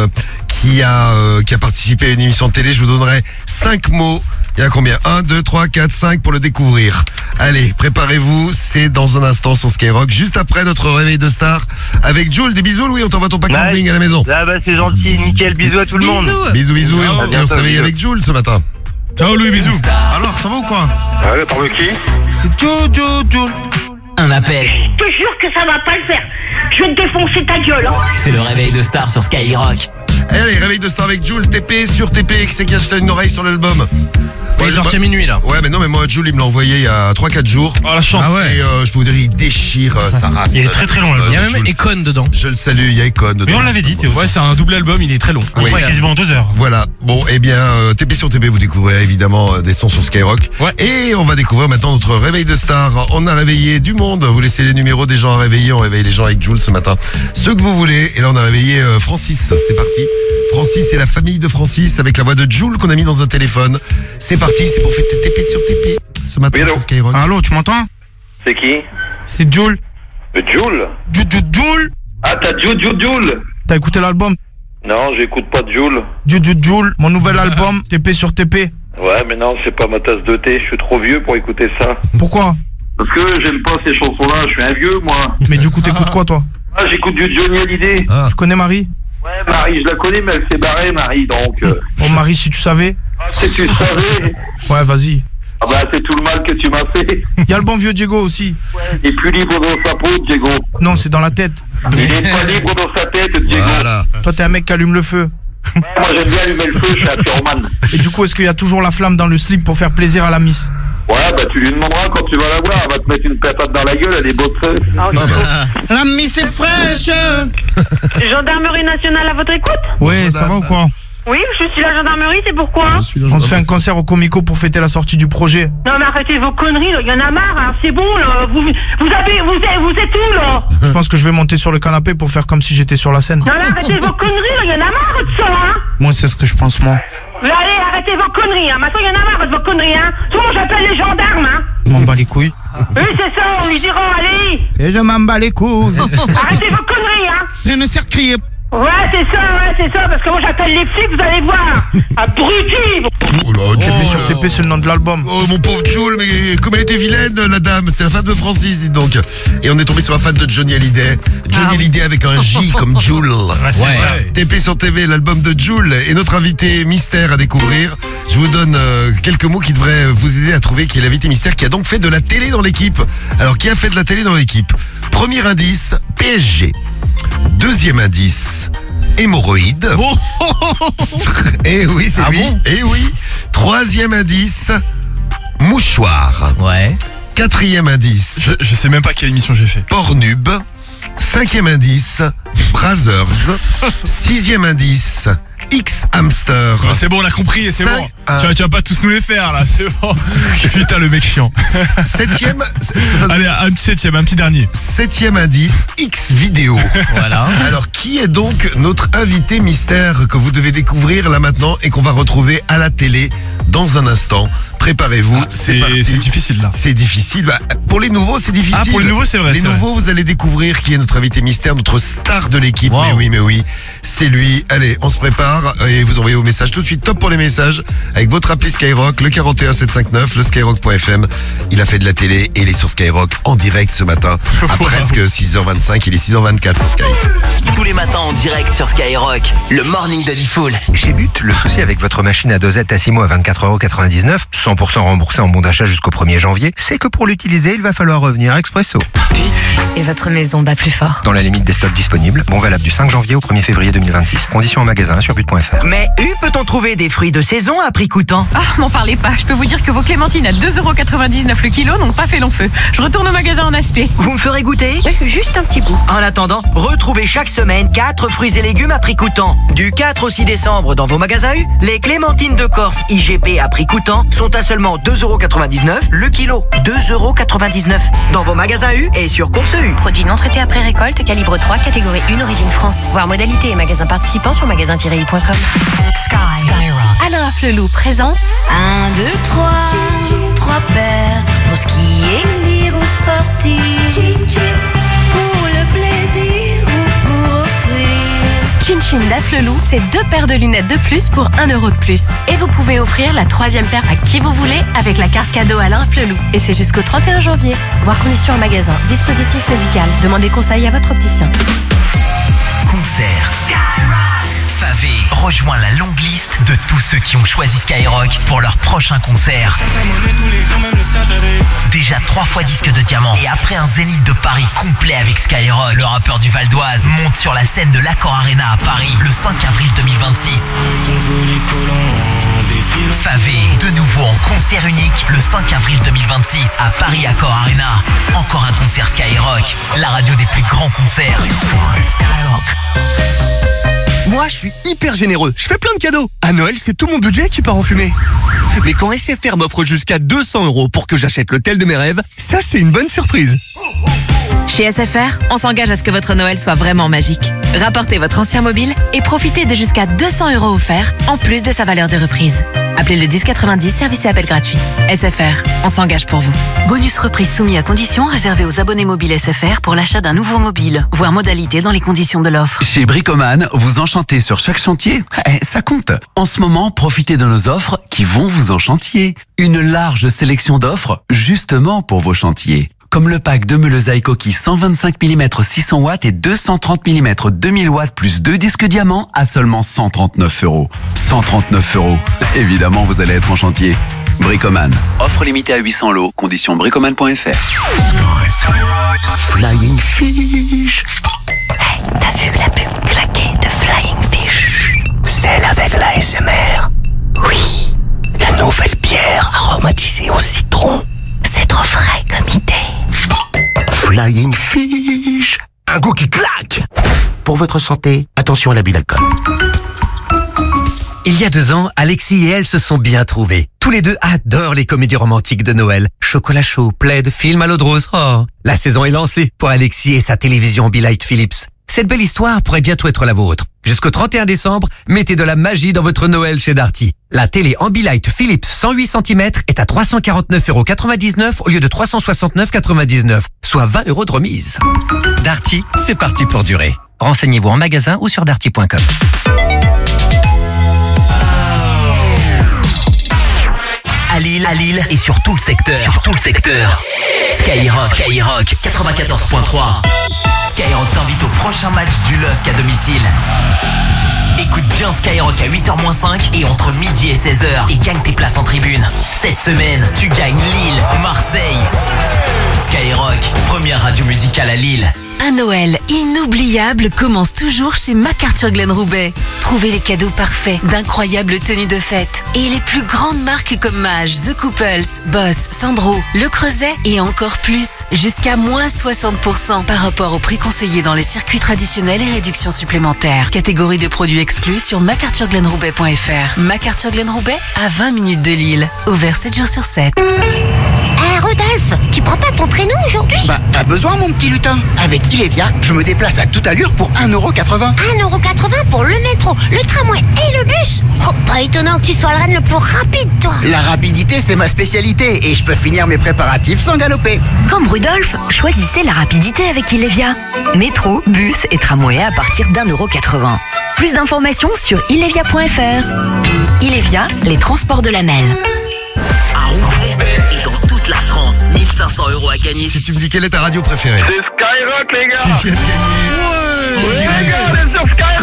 Speaker 5: a participé à une émission de télé. Je vous donnerai 5 mots. Il y a combien? 1, 2, 3, 4, 5 pour le découvrir. Allez, préparez-vous. C'est dans un instant sur Skyrock. Juste après notre réveil de star avec Jules. Des bisous, Louis. On t'envoie ton pack morning à la maison.
Speaker 12: Ah bah, c'est gentil. Nickel. Bisous à tout le monde.
Speaker 5: Bisous. Et on se réveille avec Jules ce matin.
Speaker 6: Ciao Louis, bisous.
Speaker 7: Alors, ça va ou quoi?
Speaker 12: Ouais, parle qui?
Speaker 7: C'est Joe.
Speaker 4: Un appel.
Speaker 11: Je te jure que ça va pas le faire. Je vais te défoncer ta gueule. Hein.
Speaker 4: C'est le réveil de star sur Skyrock.
Speaker 5: Allez, réveil de star avec Jules. TP sur TP. Qui c'est qui a acheté une oreille sur l'album?
Speaker 7: Il est sorti à minuit là.
Speaker 5: Ouais, mais non, mais moi, Jules, il me l'a envoyé il y a 3-4 jours.
Speaker 6: Oh, la chance.
Speaker 7: Ah ouais.
Speaker 5: Et je peux vous dire, il déchire sa race.
Speaker 8: Il est très très long là.
Speaker 7: Il y a même
Speaker 5: Jules.
Speaker 7: Econ dedans.
Speaker 5: Je le salue, il y a Econ dedans.
Speaker 8: Mais on l'avait dit, Théo.
Speaker 6: Ouais, c'est un double album, il est très long.
Speaker 5: Oui.
Speaker 8: Ouais, quasiment 2 heures.
Speaker 5: Voilà, bon, eh bien, TP sur TP, vous découvrirez évidemment des sons sur Skyrock.
Speaker 6: Ouais.
Speaker 5: Et on va découvrir maintenant notre réveil de star. On a réveillé du monde. Vous laissez les numéros des gens à réveiller. On réveille les gens avec Jules ce matin. Ceux que vous voulez. Et là, on a réveillé Francis. C'est parti. Francis et la famille de Francis avec la voix de Jules qu'on a mis dans un téléphone. C'est parti, c'est pour faire TP sur TP ce matin sur Skyrock.
Speaker 7: Allô, tu m'entends?
Speaker 12: C'est qui?
Speaker 7: C'est Jules.
Speaker 12: Jules?
Speaker 7: Jules.
Speaker 12: Ah, t'as Jules?
Speaker 7: T'as écouté l'album?
Speaker 12: Non, j'écoute pas Jules.
Speaker 7: Jules, mon nouvel album, TP sur TP.
Speaker 12: Ouais, mais non, c'est pas ma tasse de thé. Je suis trop vieux pour écouter ça.
Speaker 7: Pourquoi?
Speaker 12: Parce que j'aime pas ces chansons-là. Je suis un vieux, moi.
Speaker 7: Mais du coup, t'écoutes quoi, toi?
Speaker 12: Ah, j'écoute du Johnny Hallyday.
Speaker 7: Tu connais Marie?
Speaker 12: Ouais, Marie, je la connais, mais elle s'est barrée, Marie, donc...
Speaker 7: Oh, Marie, si tu savais.
Speaker 12: Ah, si tu savais.
Speaker 7: Ouais, vas-y.
Speaker 12: Ah bah, c'est tout le mal que tu m'as fait.
Speaker 7: Y a le bon vieux Diego aussi.
Speaker 12: Il est plus libre dans sa peau, Diego.
Speaker 7: Non, c'est dans la tête.
Speaker 12: Il est pas libre dans sa tête, Diego.
Speaker 5: Voilà.
Speaker 7: Toi, t'es un mec qui allume le feu.
Speaker 12: Ouais, moi, j'aime bien allumer le feu, je suis un pyromane.
Speaker 7: Et du coup, est-ce qu'il y a toujours la flamme dans le slip pour faire plaisir à la miss?
Speaker 12: Ouais, bah, tu lui demanderas quand tu vas la voir. Elle va te mettre une patate dans la gueule, elle est boxeuse.
Speaker 7: La miss est fraîche.
Speaker 11: Gendarmerie nationale à votre écoute?
Speaker 7: Ouais, ça va ou quoi?
Speaker 11: Oui, je suis la gendarmerie, c'est pourquoi?
Speaker 7: On se fait un concert au Comico pour fêter la sortie du projet.
Speaker 11: Non mais arrêtez vos conneries, il y en a marre, hein. C'est bon là, vous êtes où là?
Speaker 7: Je pense que je vais monter sur le canapé pour faire comme si j'étais sur la scène.
Speaker 11: Non mais arrêtez vos conneries, là, il y en a marre de ça, hein.
Speaker 7: Moi, c'est ce que je pense, moi.
Speaker 11: Mais allez, arrêtez vos conneries, hein. Maintenant il y en a marre de vos conneries, hein. Souvent j'appelle les gendarmes, hein.
Speaker 7: Je m'en bats les couilles.
Speaker 11: Oui, c'est ça, on lui dira, allez.
Speaker 7: Et je m'en bats les couilles.
Speaker 11: Arrêtez vos conneries, hein.
Speaker 7: Je ne sais crier.
Speaker 11: Ouais, c'est ça, parce que moi j'appelle les flics, vous allez voir. Abruti.
Speaker 5: Oh là,
Speaker 7: TP sur TP, c'est le nom de l'album.
Speaker 5: Oh mon pauvre Jules, mais comme elle était vilaine, la dame. C'est la femme de Francis, dites donc. Et on est tombé sur la fan de Johnny Hallyday. Johnny Hallyday avec un J comme Jules.
Speaker 8: Ouais.
Speaker 5: TP sur TV, l'album de Jules. Et notre invité mystère à découvrir. Je vous donne quelques mots qui devraient vous aider à trouver qui est l'invité mystère qui a donc fait de la télé dans l'équipe. Alors, qui a fait de la télé dans l'équipe? Premier indice, PSG. Deuxième indice, hémorroïde. Eh oui, c'est lui. Eh oui. Troisième indice, mouchoir.
Speaker 4: Ouais.
Speaker 5: Quatrième indice,
Speaker 6: Je sais même pas quelle émission j'ai fait.
Speaker 5: Pornhub. Cinquième indice, Brazzers. Sixième indice, X-Hamster.
Speaker 6: C'est bon, on a compris, c'est bon. Tu vas pas tous nous les faire là, c'est bon. Putain, le mec chiant.
Speaker 5: Septième.
Speaker 6: Allez, un petit septième, un petit dernier.
Speaker 5: Septième indice, X-Vidéo.
Speaker 4: Voilà.
Speaker 5: Alors, qui est donc notre invité mystère que vous devez découvrir là maintenant et qu'on va retrouver à la télé dans un instant? Préparez-vous, c'est parti.
Speaker 6: C'est difficile là.
Speaker 5: C'est difficile. Bah, pour les nouveaux, c'est difficile.
Speaker 6: Ah, pour les nouveaux, c'est vrai.
Speaker 5: Les nouveaux, vous allez découvrir qui est notre invité mystère, notre star de l'équipe.
Speaker 4: Wow.
Speaker 5: Mais oui, c'est lui. Allez, on se prépare et vous envoyez vos messages tout de suite. Top pour les messages avec votre appli Skyrock, le 41759, le skyrock.fm. Il a fait de la télé et il est sur Skyrock en direct ce matin à presque 6h25. Il est 6h24 sur Skyrock.
Speaker 4: Tous les matins en direct sur Skyrock. Le morning de Diffoul.
Speaker 13: Chez But, le souci avec votre machine à dosette Tassimo à 24,99€, 100% remboursé en bon d'achat jusqu'au 1er janvier, c'est que pour l'utiliser, il va falloir revenir expresso.
Speaker 14: But et votre maison bat plus fort.
Speaker 13: Dans la limite des stocks disponibles, bon valable du 5 janvier au 1er février 2026. Conditions en magasin sur but.fr.
Speaker 15: Mais peut-on trouver des fruits de saison à prix coûtant?
Speaker 16: Ah, m'en parlez pas. Je peux vous dire que vos clémentines à 2,99€ le kilo n'ont pas fait long feu. Je retourne au magasin en acheter.
Speaker 15: Vous me ferez goûter?
Speaker 16: Juste un petit bout.
Speaker 15: En attendant, retrouvez chaque semaine 4 fruits et légumes à prix coûtant. Du 4 au 6 décembre dans vos magasins U, les clémentines de Corse IGP à prix coûtant sont à seulement 2,99€ le kilo. 2,99€ dans vos magasins U et sur Course U.
Speaker 14: Produit non traité après récolte, calibre 3, catégorie 1, origine France. Voir modalité et magasins participants sur magasin-u.com. Skyrock. Alain Afflelou présente
Speaker 17: 1, 2, 3, 3 paires pour skier, lire ou sortir, pour le plaisir ou pour offrir.
Speaker 14: Chin Chin d'Afflelou, c'est 2 paires de lunettes de plus pour 1€ de plus. Et vous pouvez offrir la 3e paire à qui vous voulez avec la carte cadeau Alain Afflelou. Et c'est jusqu'au 31 janvier. Voir conditions en magasin. Dispositif médical. Demandez conseil à votre opticien.
Speaker 4: Concert. Favé rejoint la longue liste de tous ceux qui ont choisi Skyrock pour leur prochain concert. Déjà 3 fois disque de diamant et après un zénith de Paris complet avec Skyrock, le rappeur du Val d'Oise monte sur la scène de l'Accor Arena à Paris le 5 avril 2026. Favé, de nouveau en concert unique le 5 avril 2026 à Paris Accor Arena. Encore un concert Skyrock, la radio des plus grands concerts. Skyrock.
Speaker 18: Moi, je suis hyper généreux. Je fais plein de cadeaux. À Noël, c'est tout mon budget qui part en fumée. Mais quand SFR m'offre jusqu'à 200€ pour que j'achète l'hôtel de mes rêves, ça, c'est une bonne surprise.
Speaker 19: Chez SFR, on s'engage à ce que votre Noël soit vraiment magique. Rapportez votre ancien mobile et profitez de jusqu'à 200€ offerts en plus de sa valeur de reprise. Appelez le 1090, service et appel gratuit. SFR, on s'engage pour vous.
Speaker 14: Bonus reprise soumis à conditions réservé aux abonnés mobiles SFR pour l'achat d'un nouveau mobile. Voir modalité dans les conditions de l'offre.
Speaker 20: Chez Bricoman, vous enchantez sur chaque chantier. Ça compte. En ce moment, profitez de nos offres qui vont vous enchantier. Une large sélection d'offres justement pour vos chantiers. Comme le pack de meules Aikoki 125 mm 600 watts et 230 mm 2000 watts plus 2 disques diamants à seulement 139€. 139€. Évidemment, vous allez être en chantier. Bricoman. Offre limitée à 800 lots. Conditions bricoman.fr.
Speaker 21: Flying Fish.
Speaker 17: Hey, t'as vu la pub claquée de Flying Fish?
Speaker 21: Celle avec la SMR.
Speaker 17: Oui.
Speaker 21: La nouvelle bière aromatisée au citron.
Speaker 17: C'est trop frais comme idée.
Speaker 21: Flying Fish. Un goût qui claque. Pour votre santé, attention à l'abus d'alcool.
Speaker 22: Il y a 2 ans, Alexis et elle se sont bien trouvés. Tous les deux adorent les comédies romantiques de Noël. Chocolat chaud, plaid, film à l'eau de rose. Oh. La saison est lancée pour Alexis et sa télévision Ambilight Philips. Cette belle histoire pourrait bientôt être la vôtre. Jusqu'au 31 décembre, mettez de la magie dans votre Noël chez Darty. La télé Ambilight Philips 108 cm est à 349,99€ au lieu de 369,99€, soit 20€ de remise. Darty, c'est parti pour durer. Renseignez-vous en magasin ou sur darty.com.
Speaker 4: À Lille et sur tout le secteur. Skyrock 94.3. Skyrock t'invite au prochain match du LOSC à domicile. Écoute bien Skyrock à 8h-5 et entre midi et 16h et gagne tes places en tribune. Cette semaine, tu gagnes Lille, Marseille. Skyrock, première radio musicale à Lille.
Speaker 14: Un Noël inoubliable commence toujours chez MacArthur Glen Roubaix. Trouvez les cadeaux parfaits, d'incroyables tenues de fête et les plus grandes marques comme Mage, The Couples, Boss, Sandro, Le Creuset et encore plus. Jusqu'à moins 60% par rapport au prix conseillé dans les circuits traditionnels et réductions supplémentaires. Catégorie de produits exclus sur macarthurglenroubaix.fr. MacArthur Glen Roubaix à 20 minutes de Lille. Ouvert 7 jours sur 7.
Speaker 17: Rodolphe, tu prends pas ton traîneau aujourd'hui?
Speaker 21: Bah, pas besoin mon petit lutin. Avec Ilevia, je me déplace à toute allure pour 1,80€.
Speaker 17: 1,80€ pour le métro, le tramway et le bus? Oh, pas étonnant que tu sois le renne le plus rapide, toi.
Speaker 21: La rapidité, c'est ma spécialité et je peux finir mes préparatifs sans galoper.
Speaker 23: Comme Rudolph, choisissez la rapidité avec Ilevia. Métro, bus et tramway à partir d'1,80€. Plus d'informations sur ilevia.fr. Ilevia, les transports de la Melle.
Speaker 4: À Roubaix et dans toute la France, 1500€ à gagner.
Speaker 5: Si tu me dis quelle est ta radio préférée?
Speaker 3: C'est Skyrock, les gars.
Speaker 5: Tu viens de gagner.
Speaker 3: Ouais, les gars, on est sur Skyrock.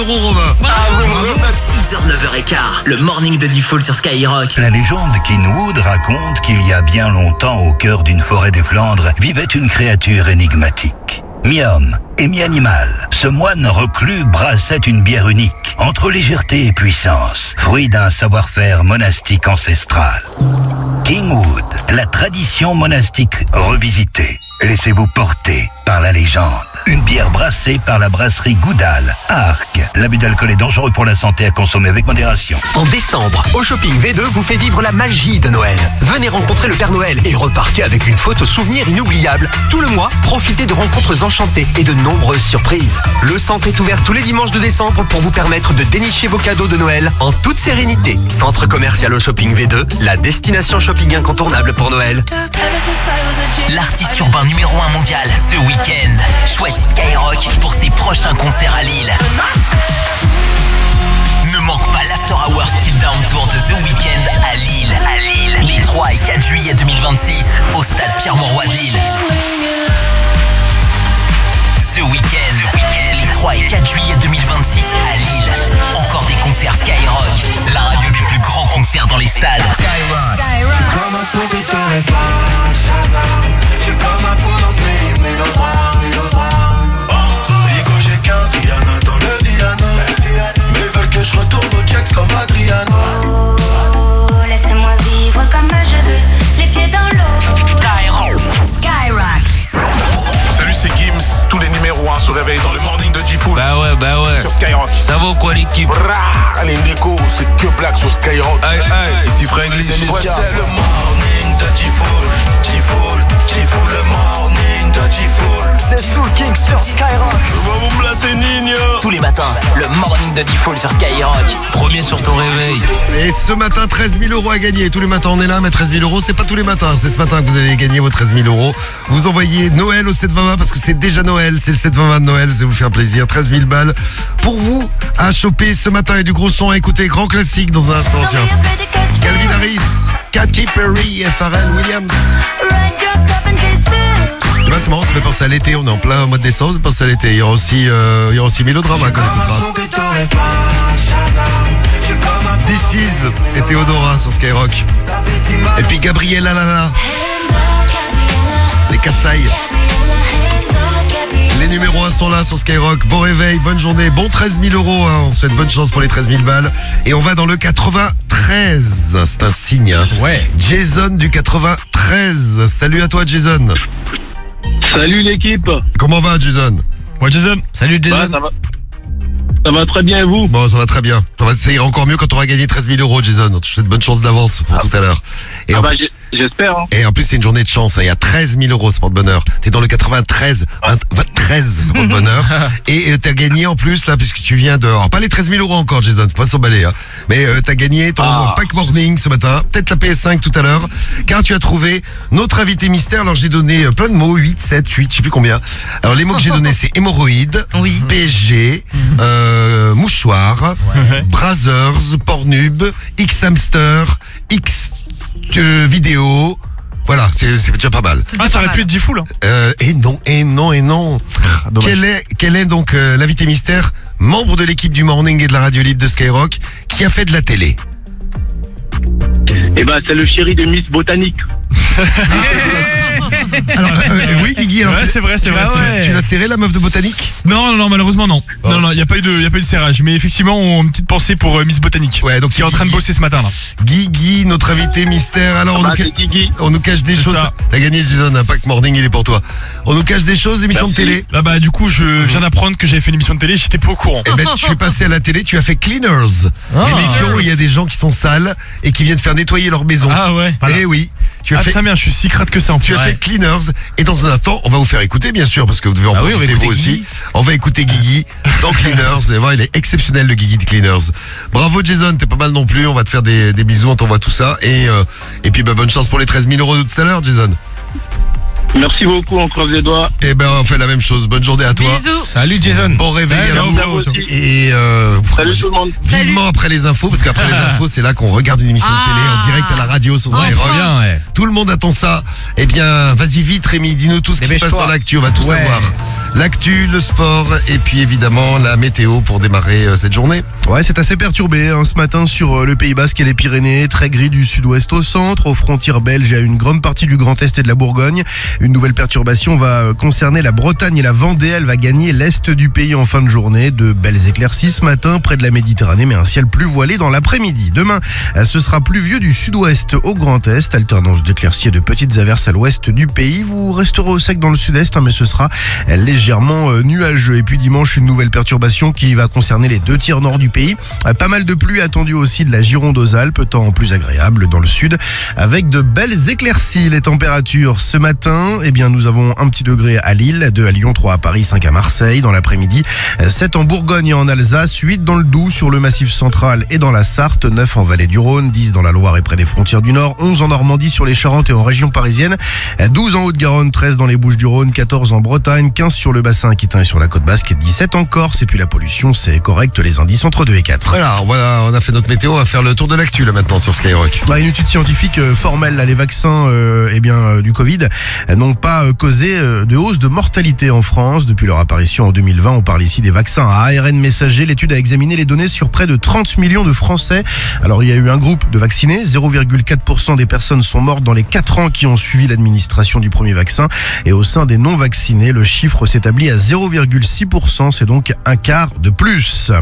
Speaker 5: mon Robin.
Speaker 4: 6h, 9h15, le morning de Diffoul sur Skyrock.
Speaker 1: La légende Kingwood raconte qu'il y a bien longtemps, au cœur d'une forêt des Flandres, vivait une créature énigmatique. Mi-homme et mi-animal, ce moine reclus brassait une bière unique, entre légèreté et puissance, fruit d'un savoir-faire monastique ancestral. Kingwood, la tradition monastique revisitée. Laissez-vous porter par la légende. Une bière brassée par la brasserie Goudal à Arques. L'abus d'alcool est dangereux pour la santé, à consommer avec modération.
Speaker 2: En décembre, au Shopping V2 vous fait vivre la magie de Noël. Venez rencontrer le Père Noël et repartez avec une photo souvenir inoubliable. Tout le mois, profitez de rencontres enchantées et de nombreuses surprises. Le centre est ouvert tous les dimanches de décembre pour vous permettre de dénicher vos cadeaux de Noël en toute sérénité. Centre commercial au Shopping V2, la destination shopping incontournable pour Noël.
Speaker 4: L'artiste urbain numéro 1 mondial ce week-end choisit Skyrock pour ses prochains concerts à Lille. Ne manque pas l'After Hour Still Down Tour de The Weeknd à Lille. Les 3 et 4 juillet 2026 au stade Pierre-Mauroy de Lille. Ce week-end, les 3 et 4 juillet 2026 à Lille. Encore des concerts Skyrock, la radio des plus grands concerts dans les stades.
Speaker 3: J'ai comme un coup dans ce Digo j'ai 15, Rihanna dans le Viano. Mais veulent que je retourne au Jax comme Adriano.
Speaker 11: Oh, laissez-moi vivre comme je veux, les pieds dans l'eau.
Speaker 3: Skyrock. Salut, c'est Gims. Tous les numéros 1 se réveillent dans le morning de Diffoul.
Speaker 9: Bah ouais.
Speaker 3: Sur Skyrock.
Speaker 9: Ça va ou quoi l'équipe?
Speaker 3: Allez, Nico, c'est que black sur Skyrock. Ici Franklin. C'est le morning de Diffoul. Diffoul, le morning de Diffoul.
Speaker 2: C'est Soul King sur Skyrock.
Speaker 3: Vous me placez Nino.
Speaker 4: Tous les matins, le morning de Diffoul sur Skyrock.
Speaker 9: Premier sur ton réveil.
Speaker 5: Et ce matin, 13 000 euros à gagner. Tous les matins, on est là, mais 13 000 euros, c'est pas tous les matins. C'est ce matin que vous allez gagner vos 13 000 euros. Vous envoyez Noël au 720 parce que c'est déjà Noël. C'est le 720 de Noël. Ça va vous faire plaisir. 13 000 balles pour vous à choper ce matin et du gros son à écouter. Grand classique dans un instant. Tiens. Calvin Harris, Katy Perry et Pharrell Williams. C'est marrant, ça fait penser à l'été. On est en plein mois de décembre, ça fait penser à l'été. Il y aura aussi Mélodrama qu'on écoutera. This Is et Théodora sur Skyrock. Et puis Gabriel Alala. Les Katsai. Les numéros 1 sont là sur Skyrock. Bon réveil, bonne journée, bon 13 000 euros. Hein. On se souhaite bonne chance pour les 13 000 balles. Et on va dans le 93. C'est un signe. Hein.
Speaker 6: Ouais.
Speaker 5: Jason du 93. Salut à toi, Jason.
Speaker 12: Salut l'équipe.
Speaker 5: Comment va, Jason?
Speaker 6: Ouais, Jason.
Speaker 12: Salut Jason. Ça va très bien et vous?
Speaker 5: Bon, ça va très bien. Ça ira encore mieux quand on aura gagné 13 000 euros, Jason. Je te souhaite bonne chance d'avance pour tout à l'heure. Et
Speaker 12: j'espère. Hein.
Speaker 5: Et en plus, c'est une journée de chance. Hein. Il y a 13 000 euros, ça porte bonheur. T'es dans le 93. 13, ça porte bonheur. Et t'as gagné en plus, là, puisque tu viens de... Alors, pas les 13 000 euros encore, Jason. Faut pas s'emballer. Hein. Mais t'as gagné ton pack morning ce matin. Peut-être la PS5 tout à l'heure. Car tu as trouvé notre invité mystère. Alors, j'ai donné plein de mots. 8, 7, 8, je sais plus combien. Alors, les mots que j'ai donnés, c'est hémorroïdes, PSG, mouchoir, Brazzers, Pornhub, X-Hamster, vidéo. Voilà, c'est déjà pas mal.
Speaker 6: Ça aurait pu être Diffoul.
Speaker 5: Et non. Quel est donc l'invité mystère, membre de l'équipe du Morning et de la radio libre de Skyrock, qui a fait de la télé?
Speaker 12: Eh ben, c'est le chéri de Miss Botanique.
Speaker 5: Alors, oui, Guigui, alors,
Speaker 6: ouais, c'est vrai.
Speaker 5: Tu l'as serré, la meuf de Botanique?
Speaker 6: Non, malheureusement, non. Non, il n'y a pas eu de serrage. Mais effectivement, une petite pensée pour Miss Botanique.
Speaker 5: Ouais, donc
Speaker 6: qui est en train de bosser ce matin, là.
Speaker 5: Guigui, notre invité mystère. Alors, on nous cache des choses. T'as gagné, Jason, un pack morning, il est pour toi. On nous cache des choses, émissions de télé.
Speaker 6: Là, bah, du coup, je viens d'apprendre que j'avais fait une émission de télé, j'étais pas au courant.
Speaker 5: Eh ben, tu es passé à la télé, tu as fait Cleaners. L'émission où il y a des gens qui sont sales et qui viennent faire nettoyer leur maison.
Speaker 6: Ah ouais.
Speaker 5: Eh oui. Tu as fait...
Speaker 6: très bien, je suis si crade que ça en plus.
Speaker 5: Tu as fait Cleaners et dans un instant, on va vous faire écouter bien sûr parce que vous devez en profiter vous aussi. On va écouter Guigui dans Cleaners. Et voilà, il est exceptionnel le Guigui de Cleaners. Bravo Jason, t'es pas mal non plus. On va te faire des bisous, on t'envoie tout ça et puis bonne chance pour les 13 000 euros de tout à l'heure, Jason.
Speaker 12: Merci beaucoup, on croise les doigts.
Speaker 5: Eh ben, on fait la même chose. Bonne journée à toi.
Speaker 10: Bisous.
Speaker 6: Salut Jason.
Speaker 5: Bon réveil à vous. Et
Speaker 12: salut tout le monde.
Speaker 5: Vivement après les infos, parce qu'après les infos, c'est là qu'on regarde une émission de télé en direct à la radio sur Skyrock. Tout le monde attend ça. Eh bien, vas-y vite Rémi, dis-nous tout ce qui se passe dans l'actu, on va tout savoir. L'actu, le sport et puis évidemment la météo pour démarrer cette journée.
Speaker 7: Ouais, c'est assez perturbé ce matin sur le Pays Basque et les Pyrénées. Très gris du sud-ouest au centre, aux frontières belges et à une grande partie du Grand Est et de la Bourgogne. Une nouvelle perturbation va concerner la Bretagne et la Vendée. Elle va gagner l'Est du pays en fin de journée. De belles éclaircies ce matin près de la Méditerranée, mais un ciel plus voilé dans l'après-midi. Demain, ce sera pluvieux du sud-ouest au Grand Est. Alternance d'éclaircies et de petites averses à l'ouest du pays. Vous resterez au sec dans le sud-est, mais ce sera légèrement nuageux. Et puis dimanche, une nouvelle perturbation qui va concerner les 2 tiers nord du pays. Pas mal de pluie attendue aussi de la Gironde aux Alpes, temps plus agréable dans le sud, avec de belles éclaircies. Les températures ce matin, nous avons 1 petit degré à Lille, 2 à Lyon, 3 à Paris, 5 à Marseille. Dans l'après-midi, 7 en Bourgogne et en Alsace, 8 dans le Doubs, sur le Massif central et dans la Sarthe, 9 en Vallée du Rhône, 10 dans la Loire et près des frontières du Nord, 11 en Normandie, sur les Charentes et en région parisienne, 12 en Haute-Garonne, 13 dans les Bouches-du-Rhône, 14 en Bretagne, 15 sur le bassin aquitain et sur la côte basque, 17 en Corse. Et puis la pollution, c'est correct, les indices entre 2 et 4.
Speaker 5: Voilà, on a fait notre météo, on va faire le tour de l'actu là maintenant sur Skyrock.
Speaker 7: Une étude scientifique formelle, là, les vaccins du Covid n'ont pas causé de hausse de mortalité en France depuis leur apparition en 2020. On parle ici des vaccins à ARN messager. L'étude a examiné les données sur près de 30 millions de Français. Alors il y a eu un groupe de vaccinés, 0,4% des personnes sont mortes dans les 4 ans qui ont suivi l'administration du premier vaccin. Et au sein des non-vaccinés, le chiffre s'établit à 0,6%, c'est donc un quart de plus.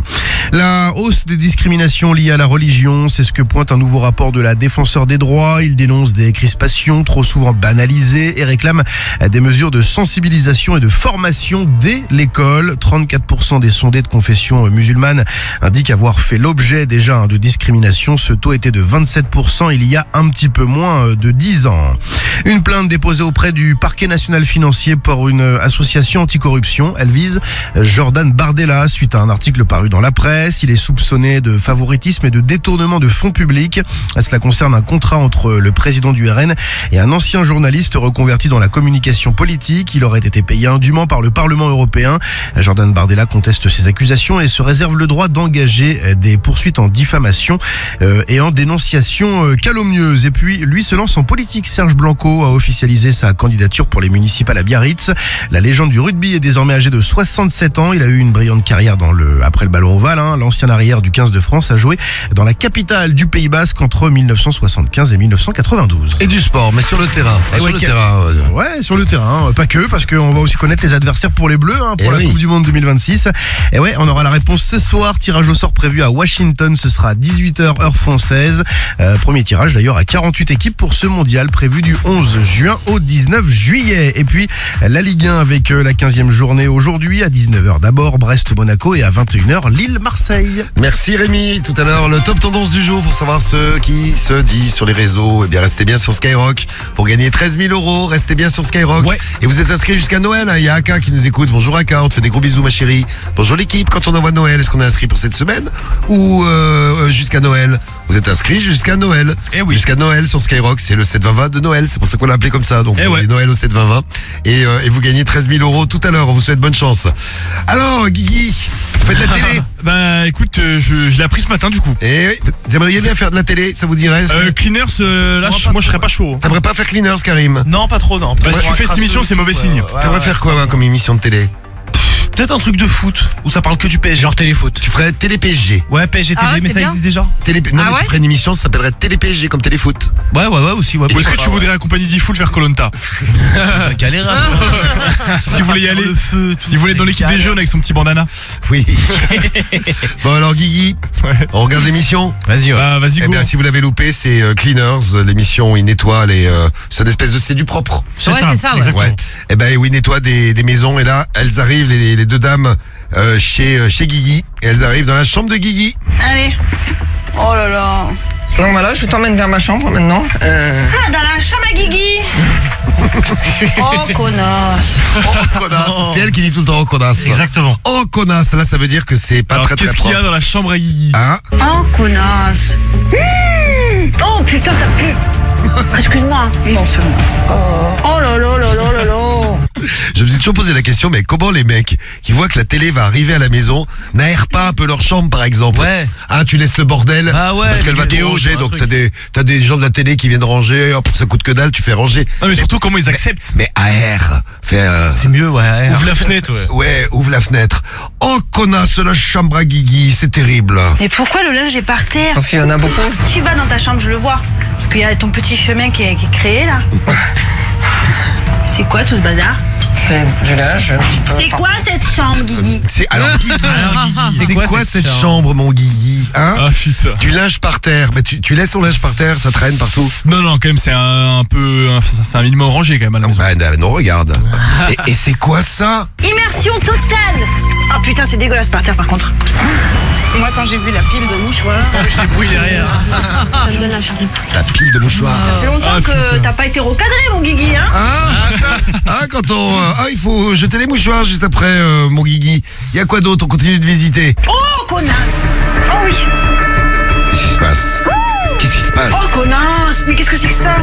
Speaker 7: La hausse des discriminations liées à la religion, c'est ce que pointe un nouveau rapport de la Défenseure des droits. Il dénonce des crispations trop souvent banalisées et réclame des mesures de sensibilisation et de formation dès l'école. 34% des sondés de confession musulmane indiquent avoir fait l'objet déjà de discrimination. Ce taux était de 27% il y a un petit peu moins de 10 ans. Une plainte déposée auprès du parquet national financier par une association anticorruption. Elle vise Jordan Bardella suite à un article paru dans la presse. Il est soupçonné de favoritisme et de détournement de fonds publics. Cela concerne un contrat entre le président du RN et un ancien journaliste reconverti dans la communication politique. Il aurait été payé indûment par le Parlement européen. Jordan Bardella conteste ces accusations et se réserve le droit d'engager des poursuites en diffamation et en dénonciation calomnieuse. Et puis, lui se lance en politique. Serge Blanco a officialisé sa candidature pour les municipales à Biarritz. La légende du rugby est désormais âgé de 67 ans. Il a eu une brillante carrière après le ballon ovale. L'ancien arrière du 15 de France a joué dans la capitale du Pays Basque entre 1975 et 1992.
Speaker 5: Et du sport, mais sur le terrain.
Speaker 7: Sur le terrain. Pas que, parce qu'on va aussi connaître les adversaires pour les Bleus pour la Coupe du Monde 2026. Et ouais, on aura la réponse ce soir. Tirage au sort prévu à Washington. Ce sera à 18h heure française. Premier tirage d'ailleurs à 48 équipes pour ce mondial prévu du 11 juin au 19 juillet. Et puis la Ligue 1 avec la 15e journée aujourd'hui à 19h d'abord Brest-Monaco et à 21h Lille-Marseille.
Speaker 5: Merci Rémi. Tout à l'heure, le top tendance du jour pour savoir ce qui se dit sur les réseaux. Eh bien, restez bien sur Skyrock pour gagner 13 000 €. Restez bien sur Skyrock. Ouais. Et vous êtes inscrits jusqu'à Noël. Il y a Aka qui nous écoute. Bonjour Aka, on te fait des gros bisous ma chérie. Bonjour l'équipe. Quand on envoie Noël, est-ce qu'on est inscrit pour cette semaine ou jusqu'à Noël? Vous êtes inscrits jusqu'à Noël.
Speaker 6: Oui.
Speaker 5: Jusqu'à Noël sur Skyrock, c'est le 7-20-20 de Noël. C'est pour ça qu'on l'a appelé comme ça. Donc, vous voyez Noël au 7-20-20. Et vous gagnez 13 000 € tout à l'heure. On vous souhaite bonne chance. Alors, Guigui, vous faites de la télé?
Speaker 6: Bah, écoute, je l'ai appris ce matin du coup.
Speaker 5: Et oui, vous aimeriez bien faire de la télé, ça vous dirait?
Speaker 6: Cleaners, là, moi je serais pas chaud.
Speaker 5: T'aimerais pas faire Cleaners, Karim?
Speaker 6: Non, pas trop, non. Si tu fais cette émission, c'est mauvais signe.
Speaker 5: T'aimerais faire quoi comme émission de télé?
Speaker 6: Peut-être un truc de foot où ça parle que du PSG. Genre téléfoot.
Speaker 5: Tu ferais télé PSG.
Speaker 6: Ouais, PSG TV, mais ça existe déjà.
Speaker 5: Non, mais tu ferais une émission, ça s'apppellerait télé PSG comme téléfoot.
Speaker 6: Ouais, aussi. Ouais. Ou est-ce que tu voudrais accompagner D-Foot vers Koh-Lanta? Galère. Si vous voulez y aller, il voulait être dans l'équipe des jeunes avec son petit bandana.
Speaker 5: Oui. Bon alors Guigui, on regarde l'émission.
Speaker 6: Vas-y. Vas-y.
Speaker 5: Eh bien, si vous l'avez loupé, c'est Cleaners, l'émission où il nettoie c'est une espèce de c'est du propre.
Speaker 10: C'est ça.
Speaker 5: Ouais. Eh ben où il nettoie des maisons et là, elles arrivent les deux dames chez Guigui et elles arrivent dans la chambre de Guigui.
Speaker 8: Allez. Oh là là. Donc voilà, je t'emmène vers ma chambre maintenant.
Speaker 13: Ah, dans la chambre à Guigui.
Speaker 8: Oh connasse.
Speaker 5: Oh connasse, c'est elle qui dit tout le temps oh connasse.
Speaker 6: Exactement.
Speaker 5: Oh connasse, là ça veut dire que c'est pas très
Speaker 6: qu'est-ce qu'il y a dans la chambre à Guigui?
Speaker 13: Oh connasse. Oh putain, ça pue. Excuse-moi.
Speaker 8: Non, c'est bon.
Speaker 13: Oh là là là là là là.
Speaker 5: Je me suis toujours posé la question, mais comment les mecs qui voient que la télé va arriver à la maison n'aèrent pas un peu leur chambre, par exemple?
Speaker 15: Ouais.
Speaker 5: Hein, tu laisses le bordel parce qu'elle va te ranger, donc t'as des gens de la télé qui viennent ranger, hop, ça coûte que dalle, tu fais ranger.
Speaker 6: Non mais surtout comment ils acceptent.
Speaker 5: Mais aère,
Speaker 15: c'est mieux, ouais. Aère.
Speaker 6: Ouvre la fenêtre, ouais.
Speaker 5: Ouais, ouvre la fenêtre. Oh connasse, la chambre à Guigui, c'est terrible.
Speaker 13: Mais pourquoi le linge est par terre?
Speaker 8: Parce qu'il y en a beaucoup.
Speaker 13: Tu vas dans ta chambre, je le vois. Parce qu'il y a ton petit chemin qui est créé là. C'est quoi tout ce bazar?
Speaker 8: C'est du linge un petit peu.
Speaker 13: C'est quoi cette chambre, Guigui?
Speaker 5: Alors Guigui, c'est quoi cette chambre, mon Guigui, hein?
Speaker 6: Ah putain.
Speaker 5: Du linge par terre, mais tu laisses ton linge par terre, ça traîne partout?
Speaker 6: Non, quand même, c'est c'est un minimum rangé quand même à la maison.
Speaker 5: Non, regarde. Et c'est quoi ça?
Speaker 13: Immersion totale. Oh putain, c'est dégueulasse par terre par contre. Moi, quand j'ai vu la pile de mouchoirs.
Speaker 7: J'ai des bruits derrière.
Speaker 13: Ça me donne la charrue.
Speaker 5: La pile de mouchoirs.
Speaker 13: Ça fait longtemps que t'as pas été recadré, mon Guigui, hein?
Speaker 5: Quand on. Il faut jeter les mouchoirs juste après, mon Guigui. Il y a quoi d'autre? On continue de visiter.
Speaker 13: Oh, connasse! Oh oui!
Speaker 5: Qu'est-ce qui se passe? Qu'est-ce qui se passe?
Speaker 13: Oh, connasse! Mais qu'est-ce que c'est que ça?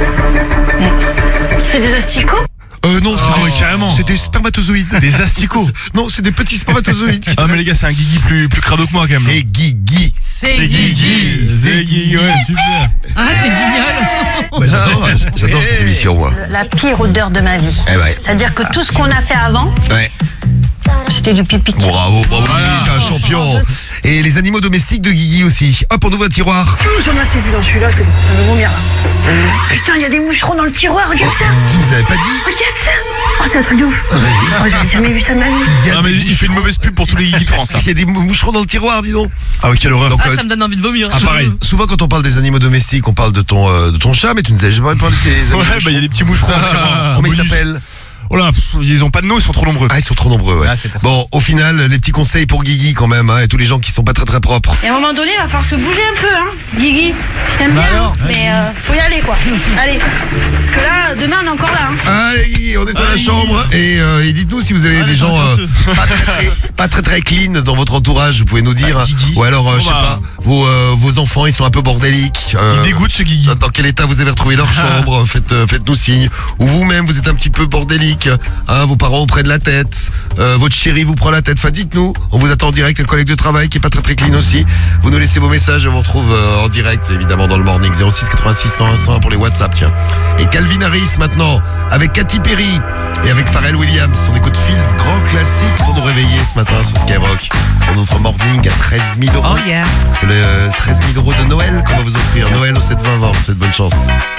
Speaker 13: C'est des asticots?
Speaker 5: Non,
Speaker 6: carrément.
Speaker 5: C'est des spermatozoïdes.
Speaker 6: Des asticots.
Speaker 5: Non, c'est des petits spermatozoïdes.
Speaker 6: Ah mais les gars, c'est un Guigui plus crado que moi quand même.
Speaker 5: C'est Guigui.
Speaker 10: C'est
Speaker 6: Guigui. C'est Guigui, ouais, super.
Speaker 10: Ah, c'est guignol.
Speaker 5: Ouais, j'adore cette émission, moi.
Speaker 13: La pire odeur de ma vie.
Speaker 5: Ouais.
Speaker 13: C'est-à-dire que tout ce qu'on a fait avant, c'était du pipi.
Speaker 5: Bravo, t'es un champion. Et les animaux domestiques de Guigui aussi. Hop, on ouvre un tiroir.
Speaker 13: J'en ai assez vu dans celui-là, c'est le vomir là. Putain, il y a des moucherons dans le tiroir, regarde ça.
Speaker 5: Tu nous avais pas dit?
Speaker 13: Regarde ça. Oh, c'est un truc de ouf. Oh, j'avais jamais vu ça de ma vie.
Speaker 6: Non mais il fait une mauvaise pub pour tous les Guigui de France là.
Speaker 5: Il y a des moucherons dans le tiroir, dis donc.
Speaker 6: Ah oui, quelle horreur.
Speaker 5: Donc,
Speaker 10: Ça me donne envie de vomir.
Speaker 6: Ah pareil.
Speaker 5: Souvent quand on parle des animaux domestiques, on parle de ton chat, mais tu nous avais jamais parlé de tes animaux.
Speaker 6: Ouais, il y a des petits moucherons.
Speaker 5: Comment ils s'appellent?
Speaker 6: Oh là, ils ont pas de noms, ils sont trop nombreux.
Speaker 5: Ah, ils sont trop nombreux, ouais. Bon, au final, les petits conseils pour Guigui quand même, hein, et tous les gens qui sont pas très propres.
Speaker 13: Et à un moment donné, il va falloir se bouger un peu, hein. Guigui, je t'aime bien,
Speaker 5: alors,
Speaker 13: mais faut y aller, quoi. Allez. Parce que là, demain, on est encore là, hein.
Speaker 5: Allez, on est dans la chambre, et dites-nous si vous avez des gens pas très clean dans votre entourage, vous pouvez nous dire. Ou alors, je sais pas, vos enfants, ils sont un peu bordéliques.
Speaker 6: Ils dégoûtent ce Guigui.
Speaker 5: Dans quel état vous avez retrouvé leur chambre, faites-nous signe. Ou vous-même, vous êtes un petit peu bordélique. Hein, vos parents vous prennent la tête, votre chérie vous prend la tête. Enfin, dites-nous, on vous attend en direct. Un collègue de travail qui est pas très clean aussi. Vous nous laissez vos messages, on vous retrouve en direct évidemment dans le morning. 06 86 101 101 pour les WhatsApp, tiens. Et Calvin Harris maintenant avec Katy Perry et avec Pharrell Williams. On écoute Feels, grand classique pour nous réveiller ce matin sur Skyrock pour notre morning à 13 000 euros.
Speaker 10: Oh yeah.
Speaker 5: C'est le 13 000 euros de Noël qu'on va vous offrir. Noël au 7-20-20, vous souhaite bonne chance.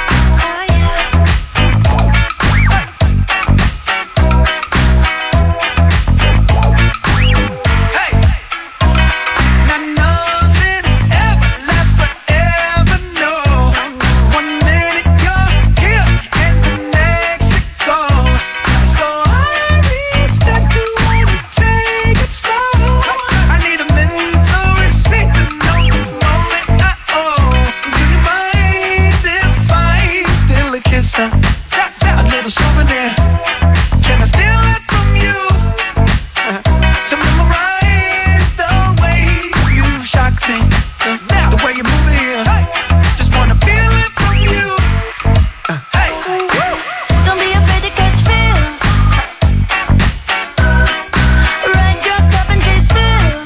Speaker 3: A little souvenir. Can I steal it from you? To memorize the way you shock me, the way you move it here. Just wanna feel it from you. Hey,
Speaker 11: Don't be afraid to catch feels. Ride your cup and chase thrills.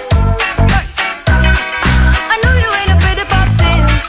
Speaker 11: I know you ain't afraid to pop pills.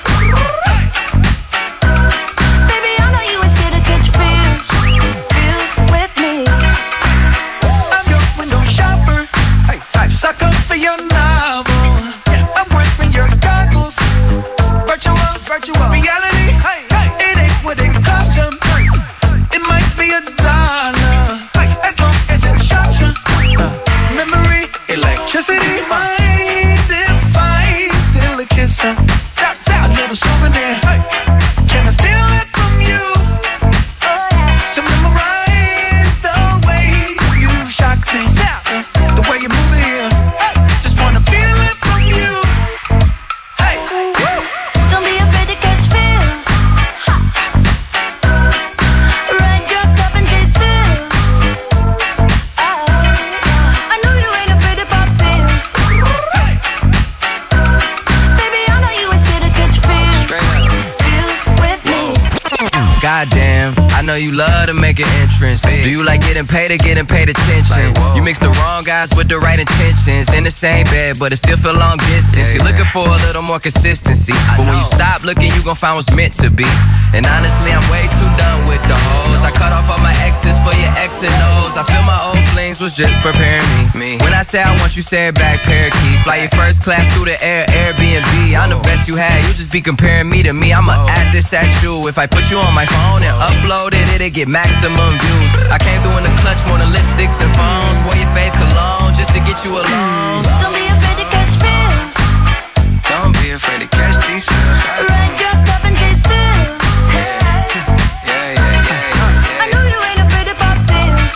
Speaker 11: Baby, I know you ain't scared to catch feels. Feels with me.
Speaker 3: I'm your window shopper. I suck up for your novel. I'm wearing your goggles. Virtual reality. It ain't what it cost you. It might be $1, as long as it shocks you. Memory, electricity, mind if I steal a kiss? A little souvenir. Can I steal it from you? To memorize the way you shock me, the way you move it here. Just wanna feel it from you. Hey,
Speaker 11: Don't be afraid to catch feels.
Speaker 9: know you love to make an entrance. Do you like getting paid or getting paid attention? You mix the wrong guys with the right intentions. In the same bed, but it still feel long distance. You're looking for a little more consistency. But when you stop looking, you gon' find what's meant to be. And honestly, I'm way too done with the hoes. I cut off all my exes for your X and O's. I feel my old flings was just preparing me. When I say I want you, say it back, parakeet. Fly your first class through the air, Airbnb. I'm the best you had, you just be comparing me to me. I'ma add this at you. If I put you on my phone and upload it, it'll get maximum views. I came through in the clutch, more than lipsticks and phones. Wore your fave cologne just to get you alone.
Speaker 17: Don't be afraid to catch feels.
Speaker 9: Don't be afraid to catch these feels.
Speaker 17: Ride your cup and chase through. I know you ain't afraid to pop pills.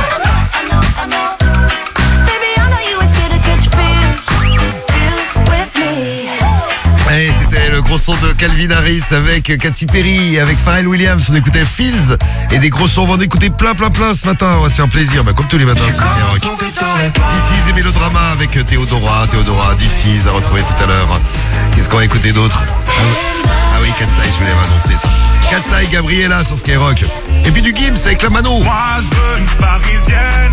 Speaker 17: I know. Baby, I know you ain't scared to catch feels. Feels with me.
Speaker 5: Allez, c'était le gros son de Calvin Harris avec Katy Perry, avec Pharrell Williams. On écoutait Fields et des gros sons. On va en écouter plein ce matin. On va se faire plaisir, comme tous les matins sur Skyrock. This Is et Mélodrama avec Théodora, This Is à retrouver tout à l'heure. Qu'est-ce qu'on va écouter d'autre? Ah oui, Katsai, je voulais m'annoncer ça. Katsai, Gabriella sur Skyrock. Et puis du Gims avec la Mano.
Speaker 3: Moi, je veux une parisienne.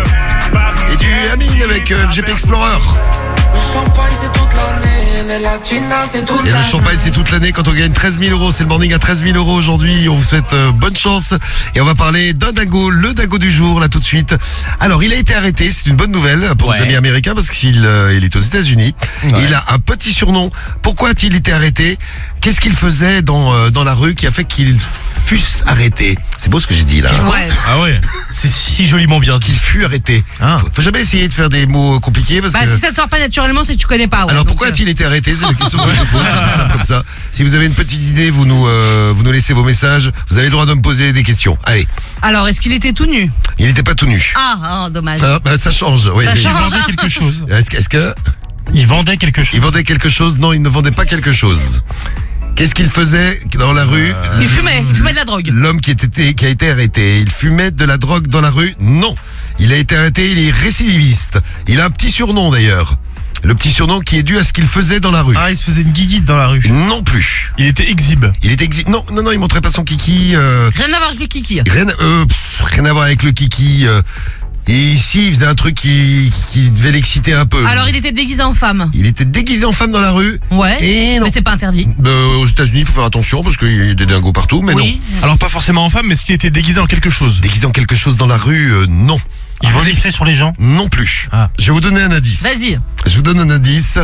Speaker 5: Et du Amine avec le GP Explorer.
Speaker 3: Le champagne, c'est toute l'année. Les latinas, c'est toute l'année.
Speaker 5: Et le champagne, c'est toute l'année quand on gagne 13 000 €. C'est le morning à 13 000 € aujourd'hui. On vous souhaite bonne chance. Et on va parler d'un dingo, le dingo du jour, là tout de suite. Alors, il a été arrêté. C'est une bonne nouvelle pour nos amis américains parce qu'il est aux États-Unis. Il a un petit surnom. Pourquoi a-t-il été arrêté? Qu'est-ce qu'il faisait dans la rue qui a fait qu'il fût arrêté? C'est beau ce que j'ai dit là.
Speaker 6: Ah ouais, c'est si joliment bien dit.
Speaker 5: Qu'il fut arrêté. Faut jamais essayer de faire des mots compliqués parce que...
Speaker 10: si ça ne sort pas naturellement, c'est que tu connais pas.
Speaker 5: Alors pourquoi a-t-il été arrêté? C'est la question que je pose. C'est plus simple comme ça. Si vous avez une petite idée, vous nous laissez vos messages. Vous avez le droit de me poser des questions. Allez.
Speaker 10: Alors, est-ce qu'il était tout nu?
Speaker 5: Il n'était pas tout nu.
Speaker 10: Ah, dommage.
Speaker 5: Ça change. Oui.
Speaker 10: Ça change.
Speaker 6: Il vendait quelque chose.
Speaker 5: Est-ce que...
Speaker 6: Il vendait quelque chose.
Speaker 5: Il vendait quelque chose? Non, il ne vendait pas quelque chose. Qu'est-ce qu'il faisait dans la rue?
Speaker 10: Il fumait de la drogue.
Speaker 5: L'homme qui a été arrêté, il fumait de la drogue dans la rue? Non. Il a été arrêté, il est récidiviste. Il a un petit surnom d'ailleurs. Le petit surnom qui est dû à ce qu'il faisait dans la rue.
Speaker 6: Ah, il se faisait une guiguite dans la rue.
Speaker 5: Non plus.
Speaker 6: Il était exhibe.
Speaker 5: Non, il montrait pas son kiki.
Speaker 10: Rien à voir avec le kiki.
Speaker 5: Rien à voir avec le kiki. Et ici, il faisait un truc qui devait l'exciter un peu.
Speaker 10: Alors, il était déguisé en femme.
Speaker 5: Il était déguisé en femme dans la rue.
Speaker 10: Ouais, mais c'est pas interdit.
Speaker 5: Aux États-Unis, il faut faire attention parce qu'il y a des dingos partout, mais non.
Speaker 6: Alors, pas forcément en femme, mais est-ce qu'il était déguisé en quelque chose?
Speaker 5: Déguisé en quelque chose dans la rue, non.
Speaker 6: Il vomissait sur les gens?
Speaker 5: Non plus. Je vais vous donner un indice.
Speaker 10: Vas-y.
Speaker 5: Je vous donne un indice.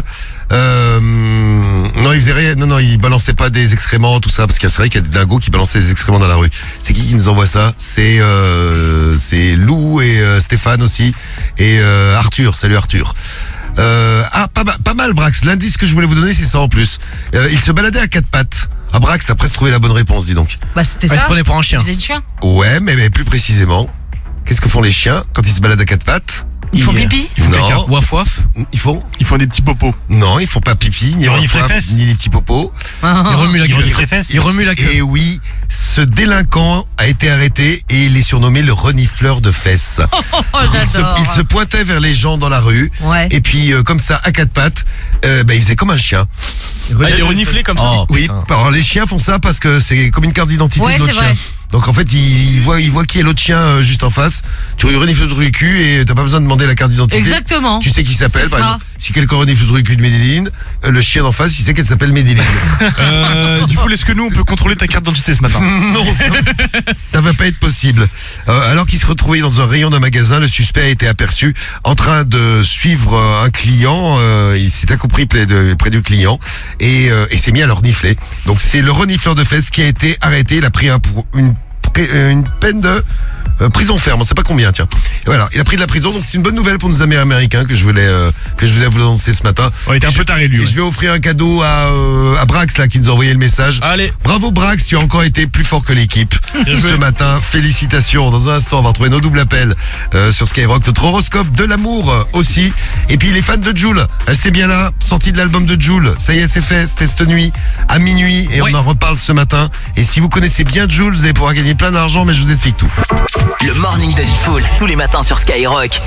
Speaker 5: Non, il faisait rien. Non, il balançait pas des excréments, tout ça, parce que c'est vrai qu'il y a des dingos qui balançaient des excréments dans la rue. C'est qui nous envoie ça? C'est Lou et Stéphane aussi et Arthur. Salut Arthur. Pas mal Brax. L'indice que je voulais vous donner, c'est ça en plus. Il se baladait à quatre pattes. Ah Brax, t'as presque trouvé la bonne réponse, dis donc.
Speaker 10: C'était ça.
Speaker 7: Il se prenait pour un chien.
Speaker 10: Il faisait le chien.
Speaker 5: Ouais, mais plus précisément, qu'est-ce que font les chiens quand ils se baladent à quatre pattes?
Speaker 10: Ils font pipi?
Speaker 5: Non.
Speaker 7: Waf waf.
Speaker 5: Ils font
Speaker 6: des petits popos.
Speaker 5: Non, ils font pas pipi, ni waf waf, ni des petits popos.
Speaker 7: Ils remuent la queue.
Speaker 5: Ils remuent la queue. Et oui, ce délinquant a été arrêté et il est surnommé le renifleur de fesses. Il se pointait vers les gens dans la rue.
Speaker 10: Ouais.
Speaker 5: Et puis, comme ça, à quatre pattes, il faisait comme un chien.
Speaker 6: Il reniflait comme ça.
Speaker 5: Oui, alors les chiens font ça parce que c'est comme une carte d'identité de l'autre chien. Donc en fait, il voit qui est l'autre chien juste en face. Tu lui renifles le cul et t'as pas besoin de demander la carte d'identité.
Speaker 10: Exactement.
Speaker 5: Tu sais qui s'appelle. Par exemple, si quelqu'un renifle le cul de Medellin, le chien d'en face, il sait qu'elle s'appelle Medellin.
Speaker 6: Du coup, est-ce que nous on peut contrôler ta carte d'identité ce matin?
Speaker 5: Non, ça va pas être possible. Alors qu'il se retrouvait dans un rayon d'un magasin, le suspect a été aperçu en train de suivre un client. Il s'est accoupé près du client et s'est mis à le renifler. Donc c'est le renifleur de fesses qui a été arrêté. Il a pris une peine de prison ferme, on sait pas combien, tiens. Et voilà, il a pris de la prison, donc c'est une bonne nouvelle pour nos amis américains que je voulais vous annoncer ce matin.
Speaker 6: Il était un peu taré lui.
Speaker 5: Et je vais offrir un cadeau à Brax là qui nous a envoyé le message.
Speaker 6: Allez.
Speaker 5: Bravo Brax, tu as encore été plus fort que l'équipe ce matin. Félicitations. Dans un instant, on va retrouver nos doubles appels sur Skyrock, notre horoscope de l'amour aussi. Et puis les fans de Jul, restez bien là. Sortie de l'album de Jul, ça y est, c'est fait. C'était cette nuit à minuit et on en reparle ce matin. Et si vous connaissez bien Jul, vous allez pouvoir gagner plein d'argent, mais je vous explique tout.
Speaker 4: Le morning de Diffoul, tous les matins sur Skyrock.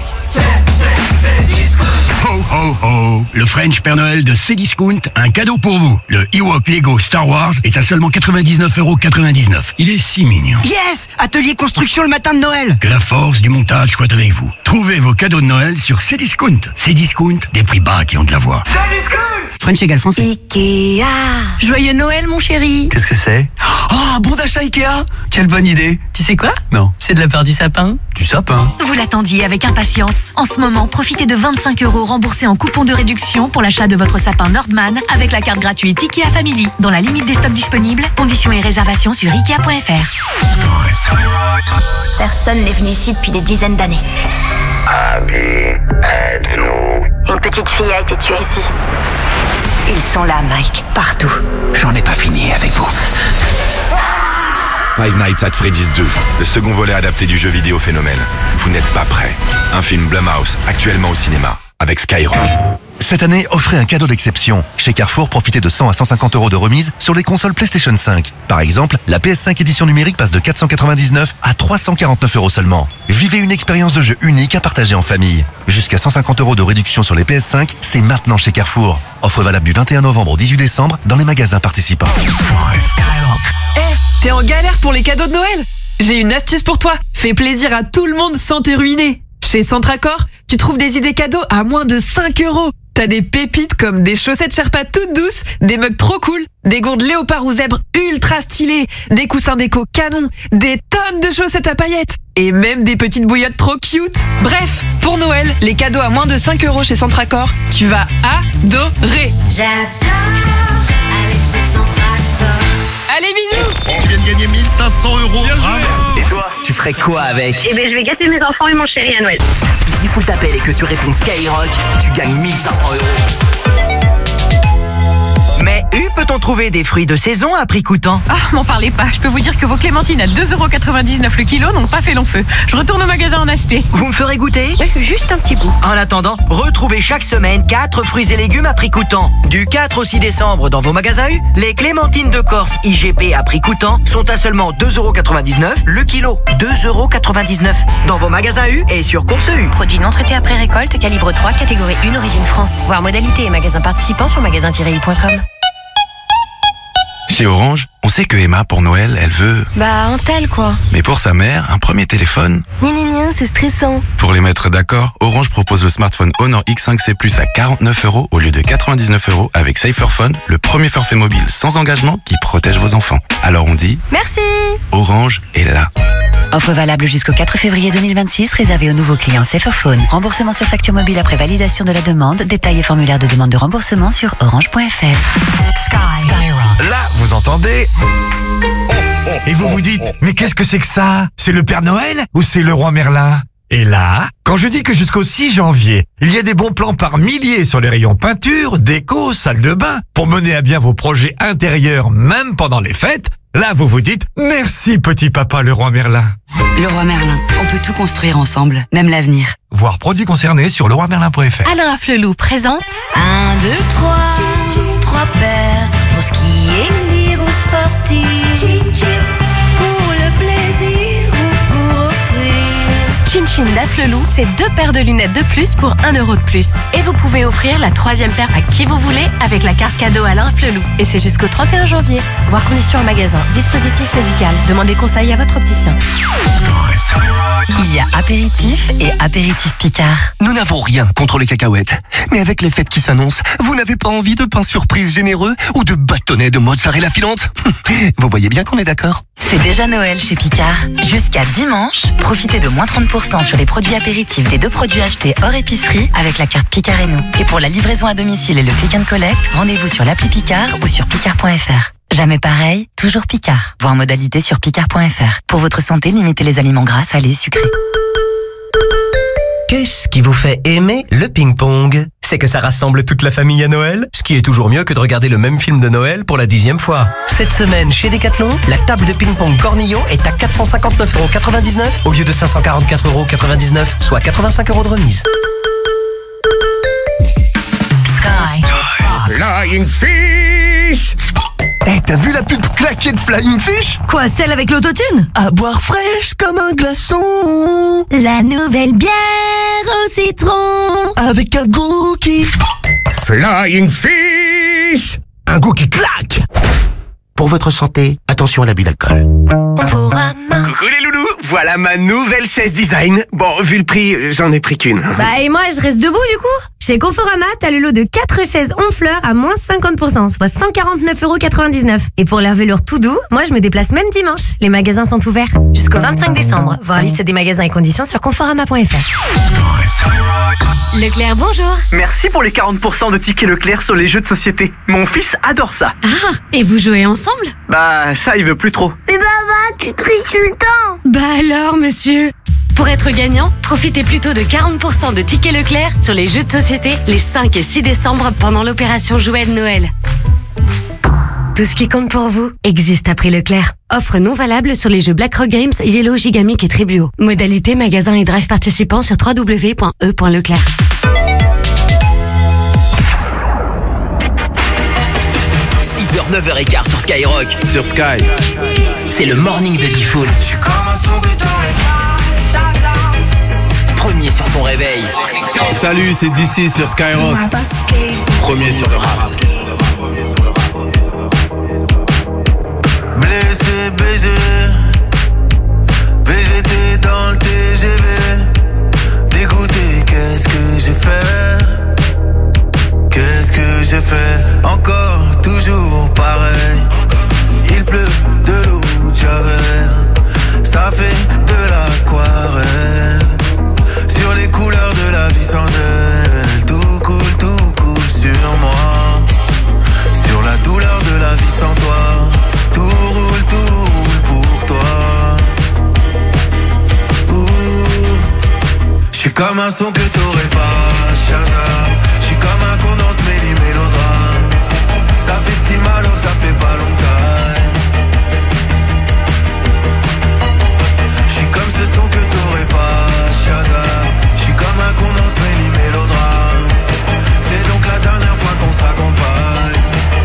Speaker 16: Ho ho ho, le French Père Noël de Cdiscount, un cadeau pour vous. Le Ewok Lego Star Wars est à seulement 99,99 €. Il est si mignon.
Speaker 18: Yes! Atelier construction le matin de Noël.
Speaker 16: Que la force du montage soit avec vous. Trouvez vos cadeaux de Noël sur Cdiscount. Cdiscount, des prix bas qui ont de la voix.
Speaker 18: French égale français. Ikea. Joyeux Noël, mon chéri.
Speaker 19: Qu'est-ce que c'est? Oh, un bon d'achat Ikea. Quelle bonne idée.
Speaker 18: Tu sais quoi?
Speaker 19: Non.
Speaker 18: C'est de la part du sapin.
Speaker 19: Du sapin.
Speaker 24: Vous l'attendiez avec impatience. En ce moment, profitez de 25 € remboursés en coupon de réduction pour l'achat de votre sapin Nordman avec la carte gratuite Ikea Family. Dans la limite des stocks disponibles, conditions et réservations sur Ikea.fr.
Speaker 23: Personne n'est venu ici depuis des dizaines d'années.
Speaker 21: Abby, aide-nous.
Speaker 23: Une petite fille a été tuée ici. Ils sont là, Mike, partout.
Speaker 21: J'en ai pas fini avec vous.
Speaker 25: Five Nights at Freddy's 2, le second volet adapté du jeu vidéo Phénomène. Vous n'êtes pas prêts. Un film Blumhouse, actuellement au cinéma, avec Skyrock.
Speaker 26: Cette année, offrez un cadeau d'exception. Chez Carrefour, profitez de 100 à 150 € de remise sur les consoles PlayStation 5. Par exemple, la PS5 édition numérique passe de 499 à 349 € seulement. Vivez une expérience de jeu unique à partager en famille. Jusqu'à 150 € de réduction sur les PS5, c'est maintenant chez Carrefour. Offre valable du 21 novembre au 18 décembre dans les magasins participants.
Speaker 27: T'es en galère pour les cadeaux de Noël? J'ai une astuce pour toi. Fais plaisir à tout le monde sans te ruiner. Chez Centracor, tu trouves des idées cadeaux à moins de 5 €. T'as des pépites comme des chaussettes Sherpa toutes douces, des mugs trop cool, des gourdes léopard ou zèbre ultra stylées, des coussins déco canon, des tonnes de chaussettes à paillettes et même des petites bouillottes trop cute. Bref, pour Noël, les cadeaux à moins de 5 € chez Centracor, tu vas adorer.
Speaker 17: J'adore aller chez Centracor.
Speaker 27: Allez, bisous.
Speaker 5: Tu viens de gagner 1500 €.
Speaker 4: Et toi, tu ferais quoi avec?
Speaker 28: Eh ben, je vais gâter mes enfants et mon chéri à Noël.
Speaker 4: Si Diffoul t'appelle et que tu réponds Skyrock, tu gagnes 1500 €.
Speaker 18: Mais peut-on trouver des fruits de saison à prix coûtant?
Speaker 27: Ah, m'en parlez pas. Je peux vous dire que vos clémentines à 2,99 € le kilo n'ont pas fait long feu. Je retourne au magasin en acheter.
Speaker 18: Vous me ferez goûter?
Speaker 28: Juste un petit bout.
Speaker 18: En attendant, retrouvez chaque semaine 4 fruits et légumes à prix coûtant. Du 4 au 6 décembre dans vos magasins U, les clémentines de Corse IGP à prix coûtant sont à seulement 2,99 € le kilo. 2,99 € dans vos magasins U et sur Course U.
Speaker 23: Produit non traité après récolte, calibre 3, catégorie 1, origine France. Voir modalité et magasins participants sur magasin-u.com.
Speaker 25: Chez Orange, on sait que Emma, pour Noël, elle veut...
Speaker 23: Bah, un tel quoi.
Speaker 25: Mais pour sa mère, un premier téléphone.
Speaker 23: C'est stressant.
Speaker 25: Pour les mettre d'accord, Orange propose le smartphone Honor X5C Plus à 49 € au lieu de 99 € avec Saferphone, le premier forfait mobile sans engagement qui protège vos enfants. Alors on dit...
Speaker 23: Merci.
Speaker 25: Orange est là.
Speaker 23: Offre valable jusqu'au 4 février 2026, réservée aux nouveaux clients Saferphone. Remboursement sur facture mobile après validation de la demande. Détails et formulaire de demande de remboursement sur orange.fr.
Speaker 2: Là, vous entendez? Et vous vous dites, mais qu'est-ce que c'est que ça? C'est le Père Noël ou c'est le Roi Merlin? Et là, quand je dis que jusqu'au 6 janvier, il y a des bons plans par milliers sur les rayons peinture, déco, salle de bain, pour mener à bien vos projets intérieurs même pendant les fêtes, là vous vous dites, merci petit papa le Roi Merlin.
Speaker 23: Le Roi Merlin, on peut tout construire ensemble, même l'avenir.
Speaker 2: Voir produits concernés sur leroimerlin.fr.
Speaker 24: Alain Afflelou présente
Speaker 17: 1, 2, 3, 3 paires pour skier, lire ou sortir. Pour le plaisir ou pour offrir.
Speaker 24: Chin Chin d'Afflelou, c'est 2 paires de lunettes de plus pour 1 € de plus. Et vous pouvez offrir la 3e paire à qui vous voulez avec la carte cadeau Alain Afflelou. Et c'est jusqu'au 31 janvier. Voir conditions en magasin. Dispositif médical. Demandez conseil à votre opticien.
Speaker 23: Il y a apéritif et apéritif Picard.
Speaker 29: Nous n'avons rien contre les cacahuètes. Mais avec les fêtes qui s'annoncent, vous n'avez pas envie de pain surprise généreux ou de bâtonnets de mozzarella filante? Vous voyez bien qu'on est d'accord.
Speaker 23: C'est déjà Noël chez Picard. Jusqu'à dimanche, profitez de moins 30% sur les produits apéritifs des 2 produits achetés hors épicerie avec la carte Picard et nous. Et pour la livraison à domicile et le click and collect, rendez-vous sur l'appli Picard ou sur picard.fr. Jamais pareil, toujours Picard. Voir modalité sur picard.fr. Pour votre santé, limitez les aliments gras, salés, sucrés.
Speaker 22: Qu'est-ce qui vous fait aimer le ping-pong? C'est que ça rassemble toute la famille à Noël, ce qui est toujours mieux que de regarder le même film de Noël pour la 10e fois. Cette semaine, chez Decathlon, la table de ping-pong Cornillo est à 459,99 € au lieu de 544,99 €, soit 85 € de remise.
Speaker 17: Sky.
Speaker 21: Flying fish.
Speaker 2: T'as vu la pub claque
Speaker 21: paquet de Flying Fish.
Speaker 23: Quoi, celle avec l'autotune?
Speaker 21: À boire fraîche comme un glaçon.
Speaker 23: La nouvelle bière au citron.
Speaker 21: Avec un goût qui... Flying Fish. Un goût qui claque. Pour votre santé, attention à l'abus d'alcool. Coucou les loulous, voilà ma nouvelle chaise design. Bon, vu le prix, j'en ai pris qu'une.
Speaker 1: Bah et moi je reste debout du coup. Chez Conforama, t'as le lot de 4 chaises Honfleur à moins 50%, soit 149,99€. Et pour leur velours tout doux, moi je me déplace même dimanche. Les magasins sont ouverts jusqu'au 25 décembre. Voir liste des magasins et conditions sur conforama.fr. Leclerc, bonjour.
Speaker 8: Merci pour les 40% de tickets Leclerc sur les jeux de société. Mon fils adore ça.
Speaker 1: Ah, et vous jouez ensemble?
Speaker 8: Bah ça il veut plus trop.
Speaker 1: Mais papa, tu triches tout le temps. Bah alors monsieur. Pour être gagnant, profitez plutôt de 40% de tickets Leclerc sur les jeux de société les 5 et 6 décembre pendant l'opération Jouet de Noël. Tout ce qui compte pour vous existe à prix Leclerc. Offre non valable sur les jeux BlackRock Games, Yellow, Gigamic et Tribio. Modalité magasin et drive participants sur www.e.leclerc.
Speaker 4: 6h, 9h15 sur Skyrock. Sur Sky. C'est le morning de Diffoul. Premier sur ton réveil.
Speaker 9: Salut, c'est DC sur Skyrock. Premier sur le rap.
Speaker 3: Blessé, baisé, VGT dans le TGV. Dégoûté, qu'est-ce que j'ai fait? Qu'est-ce que j'ai fait? Encore, toujours pareil. Il pleut de l'eau de Javel. Ça fait de l'aquarelle. Sur les couleurs de la vie sans elle. Tout coule sur moi. Sur la douleur de la vie sans toi. Tout roule pour toi. J'suis comme un son que t'aurais pas, Shazam. J'suis comme un condensé mélodrame. Ça fait si mal alors que ça fait pas longtemps. J'suis comme ce son que t'aurais pas, Shazam. J'suis comme un condensé mélodrame. C'est donc la dernière fois qu'on se raccompagne.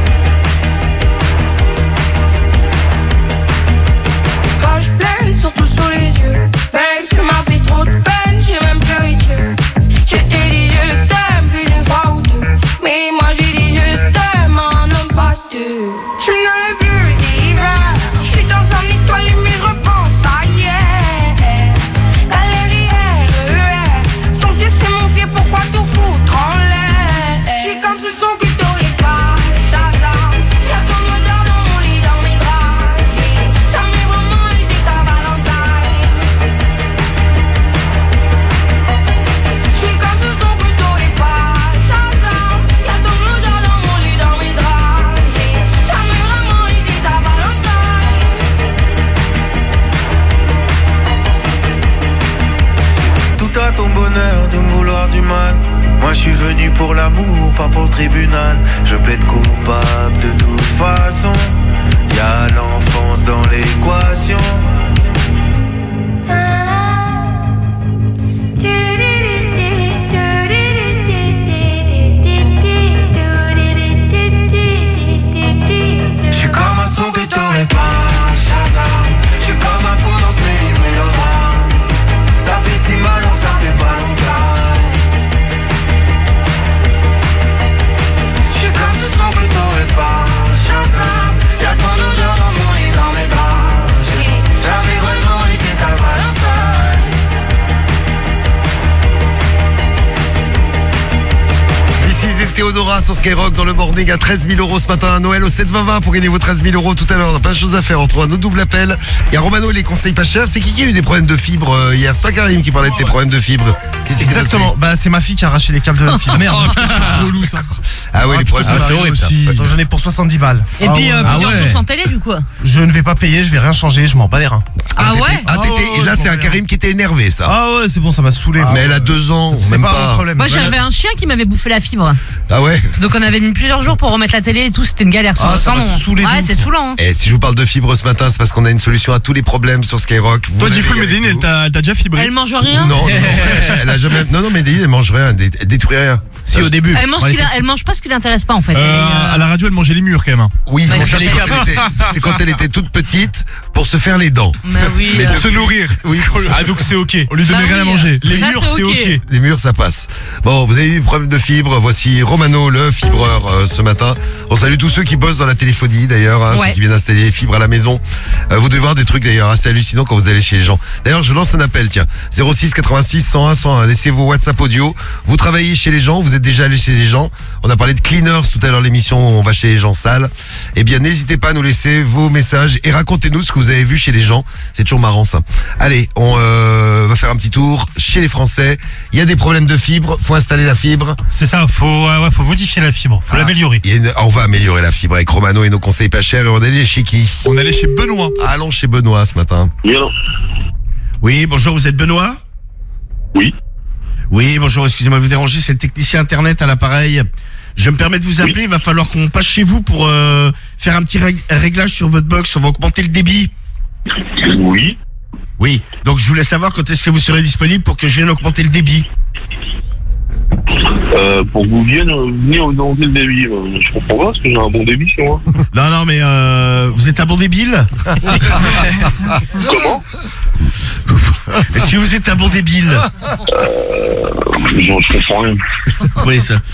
Speaker 11: Quand je pleure, surtout sur les yeux. Babe, tu m'as fait trop de peine, j'ai même pleuré Dieu. Je t'ai dit je t'aime plus d'une fois ou deux. Mais moi j'ai dit je t'aime en homme pas deux. Je me donne le but d'hiver. Je suis dans un étoile mais je repense à hier. Galerie RER. C'est ton pied, c'est mon pied, pourquoi tout foutre en l'air? Je suis comme ce son que t'aurais pas, Shazam. Y'a ton odeur dans mon lit, dans mes draps. J'ai jamais vraiment été ta Valentine. Je suis comme ce son que t'aurais pas, Shazam. Y'a ton odeur dans mon lit, dans mes draps. J'ai jamais vraiment été ta Valentine.
Speaker 3: Tout à ton bonheur de me vouloir du mal. Moi je suis venu pour l'amour, pas pour le tribunal. Je plaide coupable de toute façon. Y'a l'enfance dans l'équation. Je suis comme un son que t'aurais pas, Shazam. Je suis comme un condensé mélodrame. Ça fait si mal alors que ça fait pas longtemps. Je suis comme ce son que t'aurais pas, Shazam. Y'a ton odeur dans mon lit, dans mes draps. J'ai jamais vraiment été ta Valentine.
Speaker 5: Ici c'est Théodora sur Skyrock dans le morning à 13 000 € ce matin à Noël au 7-20-20 pour gagner vos 13 000 € tout à l'heure. On a plein de choses à faire entre un autre double appel. Il y a Romano et les conseils pas chers. C'est qui a eu des problèmes de fibre hier? C'est toi Karim qui parlait de tes problèmes de fibre. Qu'est-ce qui s'est
Speaker 7: Exactement,
Speaker 5: passé?
Speaker 7: bah c'est ma fille qui a arraché les câbles de la fibre.
Speaker 6: Merde, c'est relou ça.
Speaker 5: Ah ouais, les problèmes
Speaker 7: ça
Speaker 5: de
Speaker 7: m'arrive
Speaker 6: horrible, ça.
Speaker 7: aussi. Donc, j'en ai pour 70 balles.
Speaker 10: Et puis plusieurs jours sans télé du coup.
Speaker 7: Je ne vais pas payer, je vais rien changer, je m'en bats les reins.
Speaker 10: Ah ouais?
Speaker 5: Et là c'est un Karim qui était énervé ça.
Speaker 7: Ah ouais, c'est bon, ça m'a saoulé.
Speaker 5: Mais elle a 2 ans,
Speaker 7: C'est
Speaker 5: même
Speaker 7: pas
Speaker 5: pas.
Speaker 7: mon problème.
Speaker 10: Moi j'avais un chien qui m'avait bouffé la fibre.
Speaker 5: Ah ouais?
Speaker 10: Donc on avait mis plusieurs jours pour remettre la télé et tout, c'était une galère.
Speaker 5: Ah, ça
Speaker 10: sans
Speaker 5: m'a
Speaker 10: nom.
Speaker 5: saoulé de
Speaker 10: Ouais,
Speaker 5: ouf.
Speaker 10: c'est saoulant. Hein.
Speaker 5: Et si je vous parle de fibre ce matin, c'est parce qu'on a une solution à tous les problèmes sur Skyrock. Vous
Speaker 6: Toi,
Speaker 5: réveillez
Speaker 6: Diffoul
Speaker 5: avec
Speaker 6: Medellin,
Speaker 5: nous.
Speaker 6: elle t'a déjà fibré.
Speaker 10: Elle mange rien?
Speaker 5: Non, elle a jamais. Non, Medellin, elle mange rien, elle détruit rien.
Speaker 7: Si au début.
Speaker 10: Elle mange ce qui l'intéresse pas en fait.
Speaker 6: À la radio, elle mangeait les murs quand même. Hein.
Speaker 5: Oui,
Speaker 10: Ouais,
Speaker 5: bon, ça,
Speaker 10: c'est
Speaker 5: c'est quand elle était toute petite pour se faire les dents.
Speaker 10: Mais oui.
Speaker 5: Mais
Speaker 6: Pour
Speaker 5: depuis-
Speaker 6: se nourrir.
Speaker 5: Oui.
Speaker 6: Ah donc c'est ok. On lui donnait
Speaker 10: Bah
Speaker 6: rien à
Speaker 10: oui.
Speaker 6: manger. Les
Speaker 10: Ça,
Speaker 6: murs,
Speaker 10: c'est
Speaker 6: c'est ok.
Speaker 5: Les murs, ça passe. Bon, vous avez eu des problèmes de fibre. Voici Romano, le fibreur, ce matin. On salue tous ceux qui bossent dans la téléphonie, d'ailleurs, hein,
Speaker 10: Ouais.
Speaker 5: ceux qui viennent installer les fibres à la maison. Vous devez voir des trucs, d'ailleurs, assez hallucinants quand vous allez chez les gens. D'ailleurs, je lance un appel, tiens. 06 86 101 101. Laissez vos WhatsApp audio. Vous travaillez chez les gens, vous êtes déjà allé chez les gens. On a parlé de cleaners tout à l'heure, l'émission où on va chez les gens sales. Eh bien, n'hésitez pas à nous laisser vos messages et racontez-nous ce que vous avez vu chez les gens. C'est toujours marrant, ça. Allez, on va faire un petit tour chez les Français. Il y a des problèmes de fibre. Faut installer la fibre.
Speaker 12: C'est ça, faut modifier la fibre, faut l'améliorer.
Speaker 5: On va améliorer la fibre avec Romano et nos conseils pas chers. Et on allait chez qui?
Speaker 6: On allait chez Benoît.
Speaker 5: Allons chez Benoît ce matin.
Speaker 7: Oui, bonjour, vous êtes Benoît?
Speaker 21: Oui.
Speaker 7: Oui, bonjour, excusez-moi de vous déranger, c'est le technicien internet à l'appareil. Je me permets de vous appeler, il va falloir qu'on passe chez vous pour faire un petit réglage sur votre box, on va augmenter le débit.
Speaker 21: Oui.
Speaker 7: Oui, donc je voulais savoir quand est-ce que vous serez disponible pour que je vienne augmenter le débit.
Speaker 21: Pour que vous venir augmenter le débit. Je comprends pas parce que j'ai un bon débit chez moi.
Speaker 7: Non, mais vous êtes un bon débile?
Speaker 21: Comment?
Speaker 7: Est-ce que vous êtes un bon débile?
Speaker 21: Je comprends rien.
Speaker 7: Oui, ça.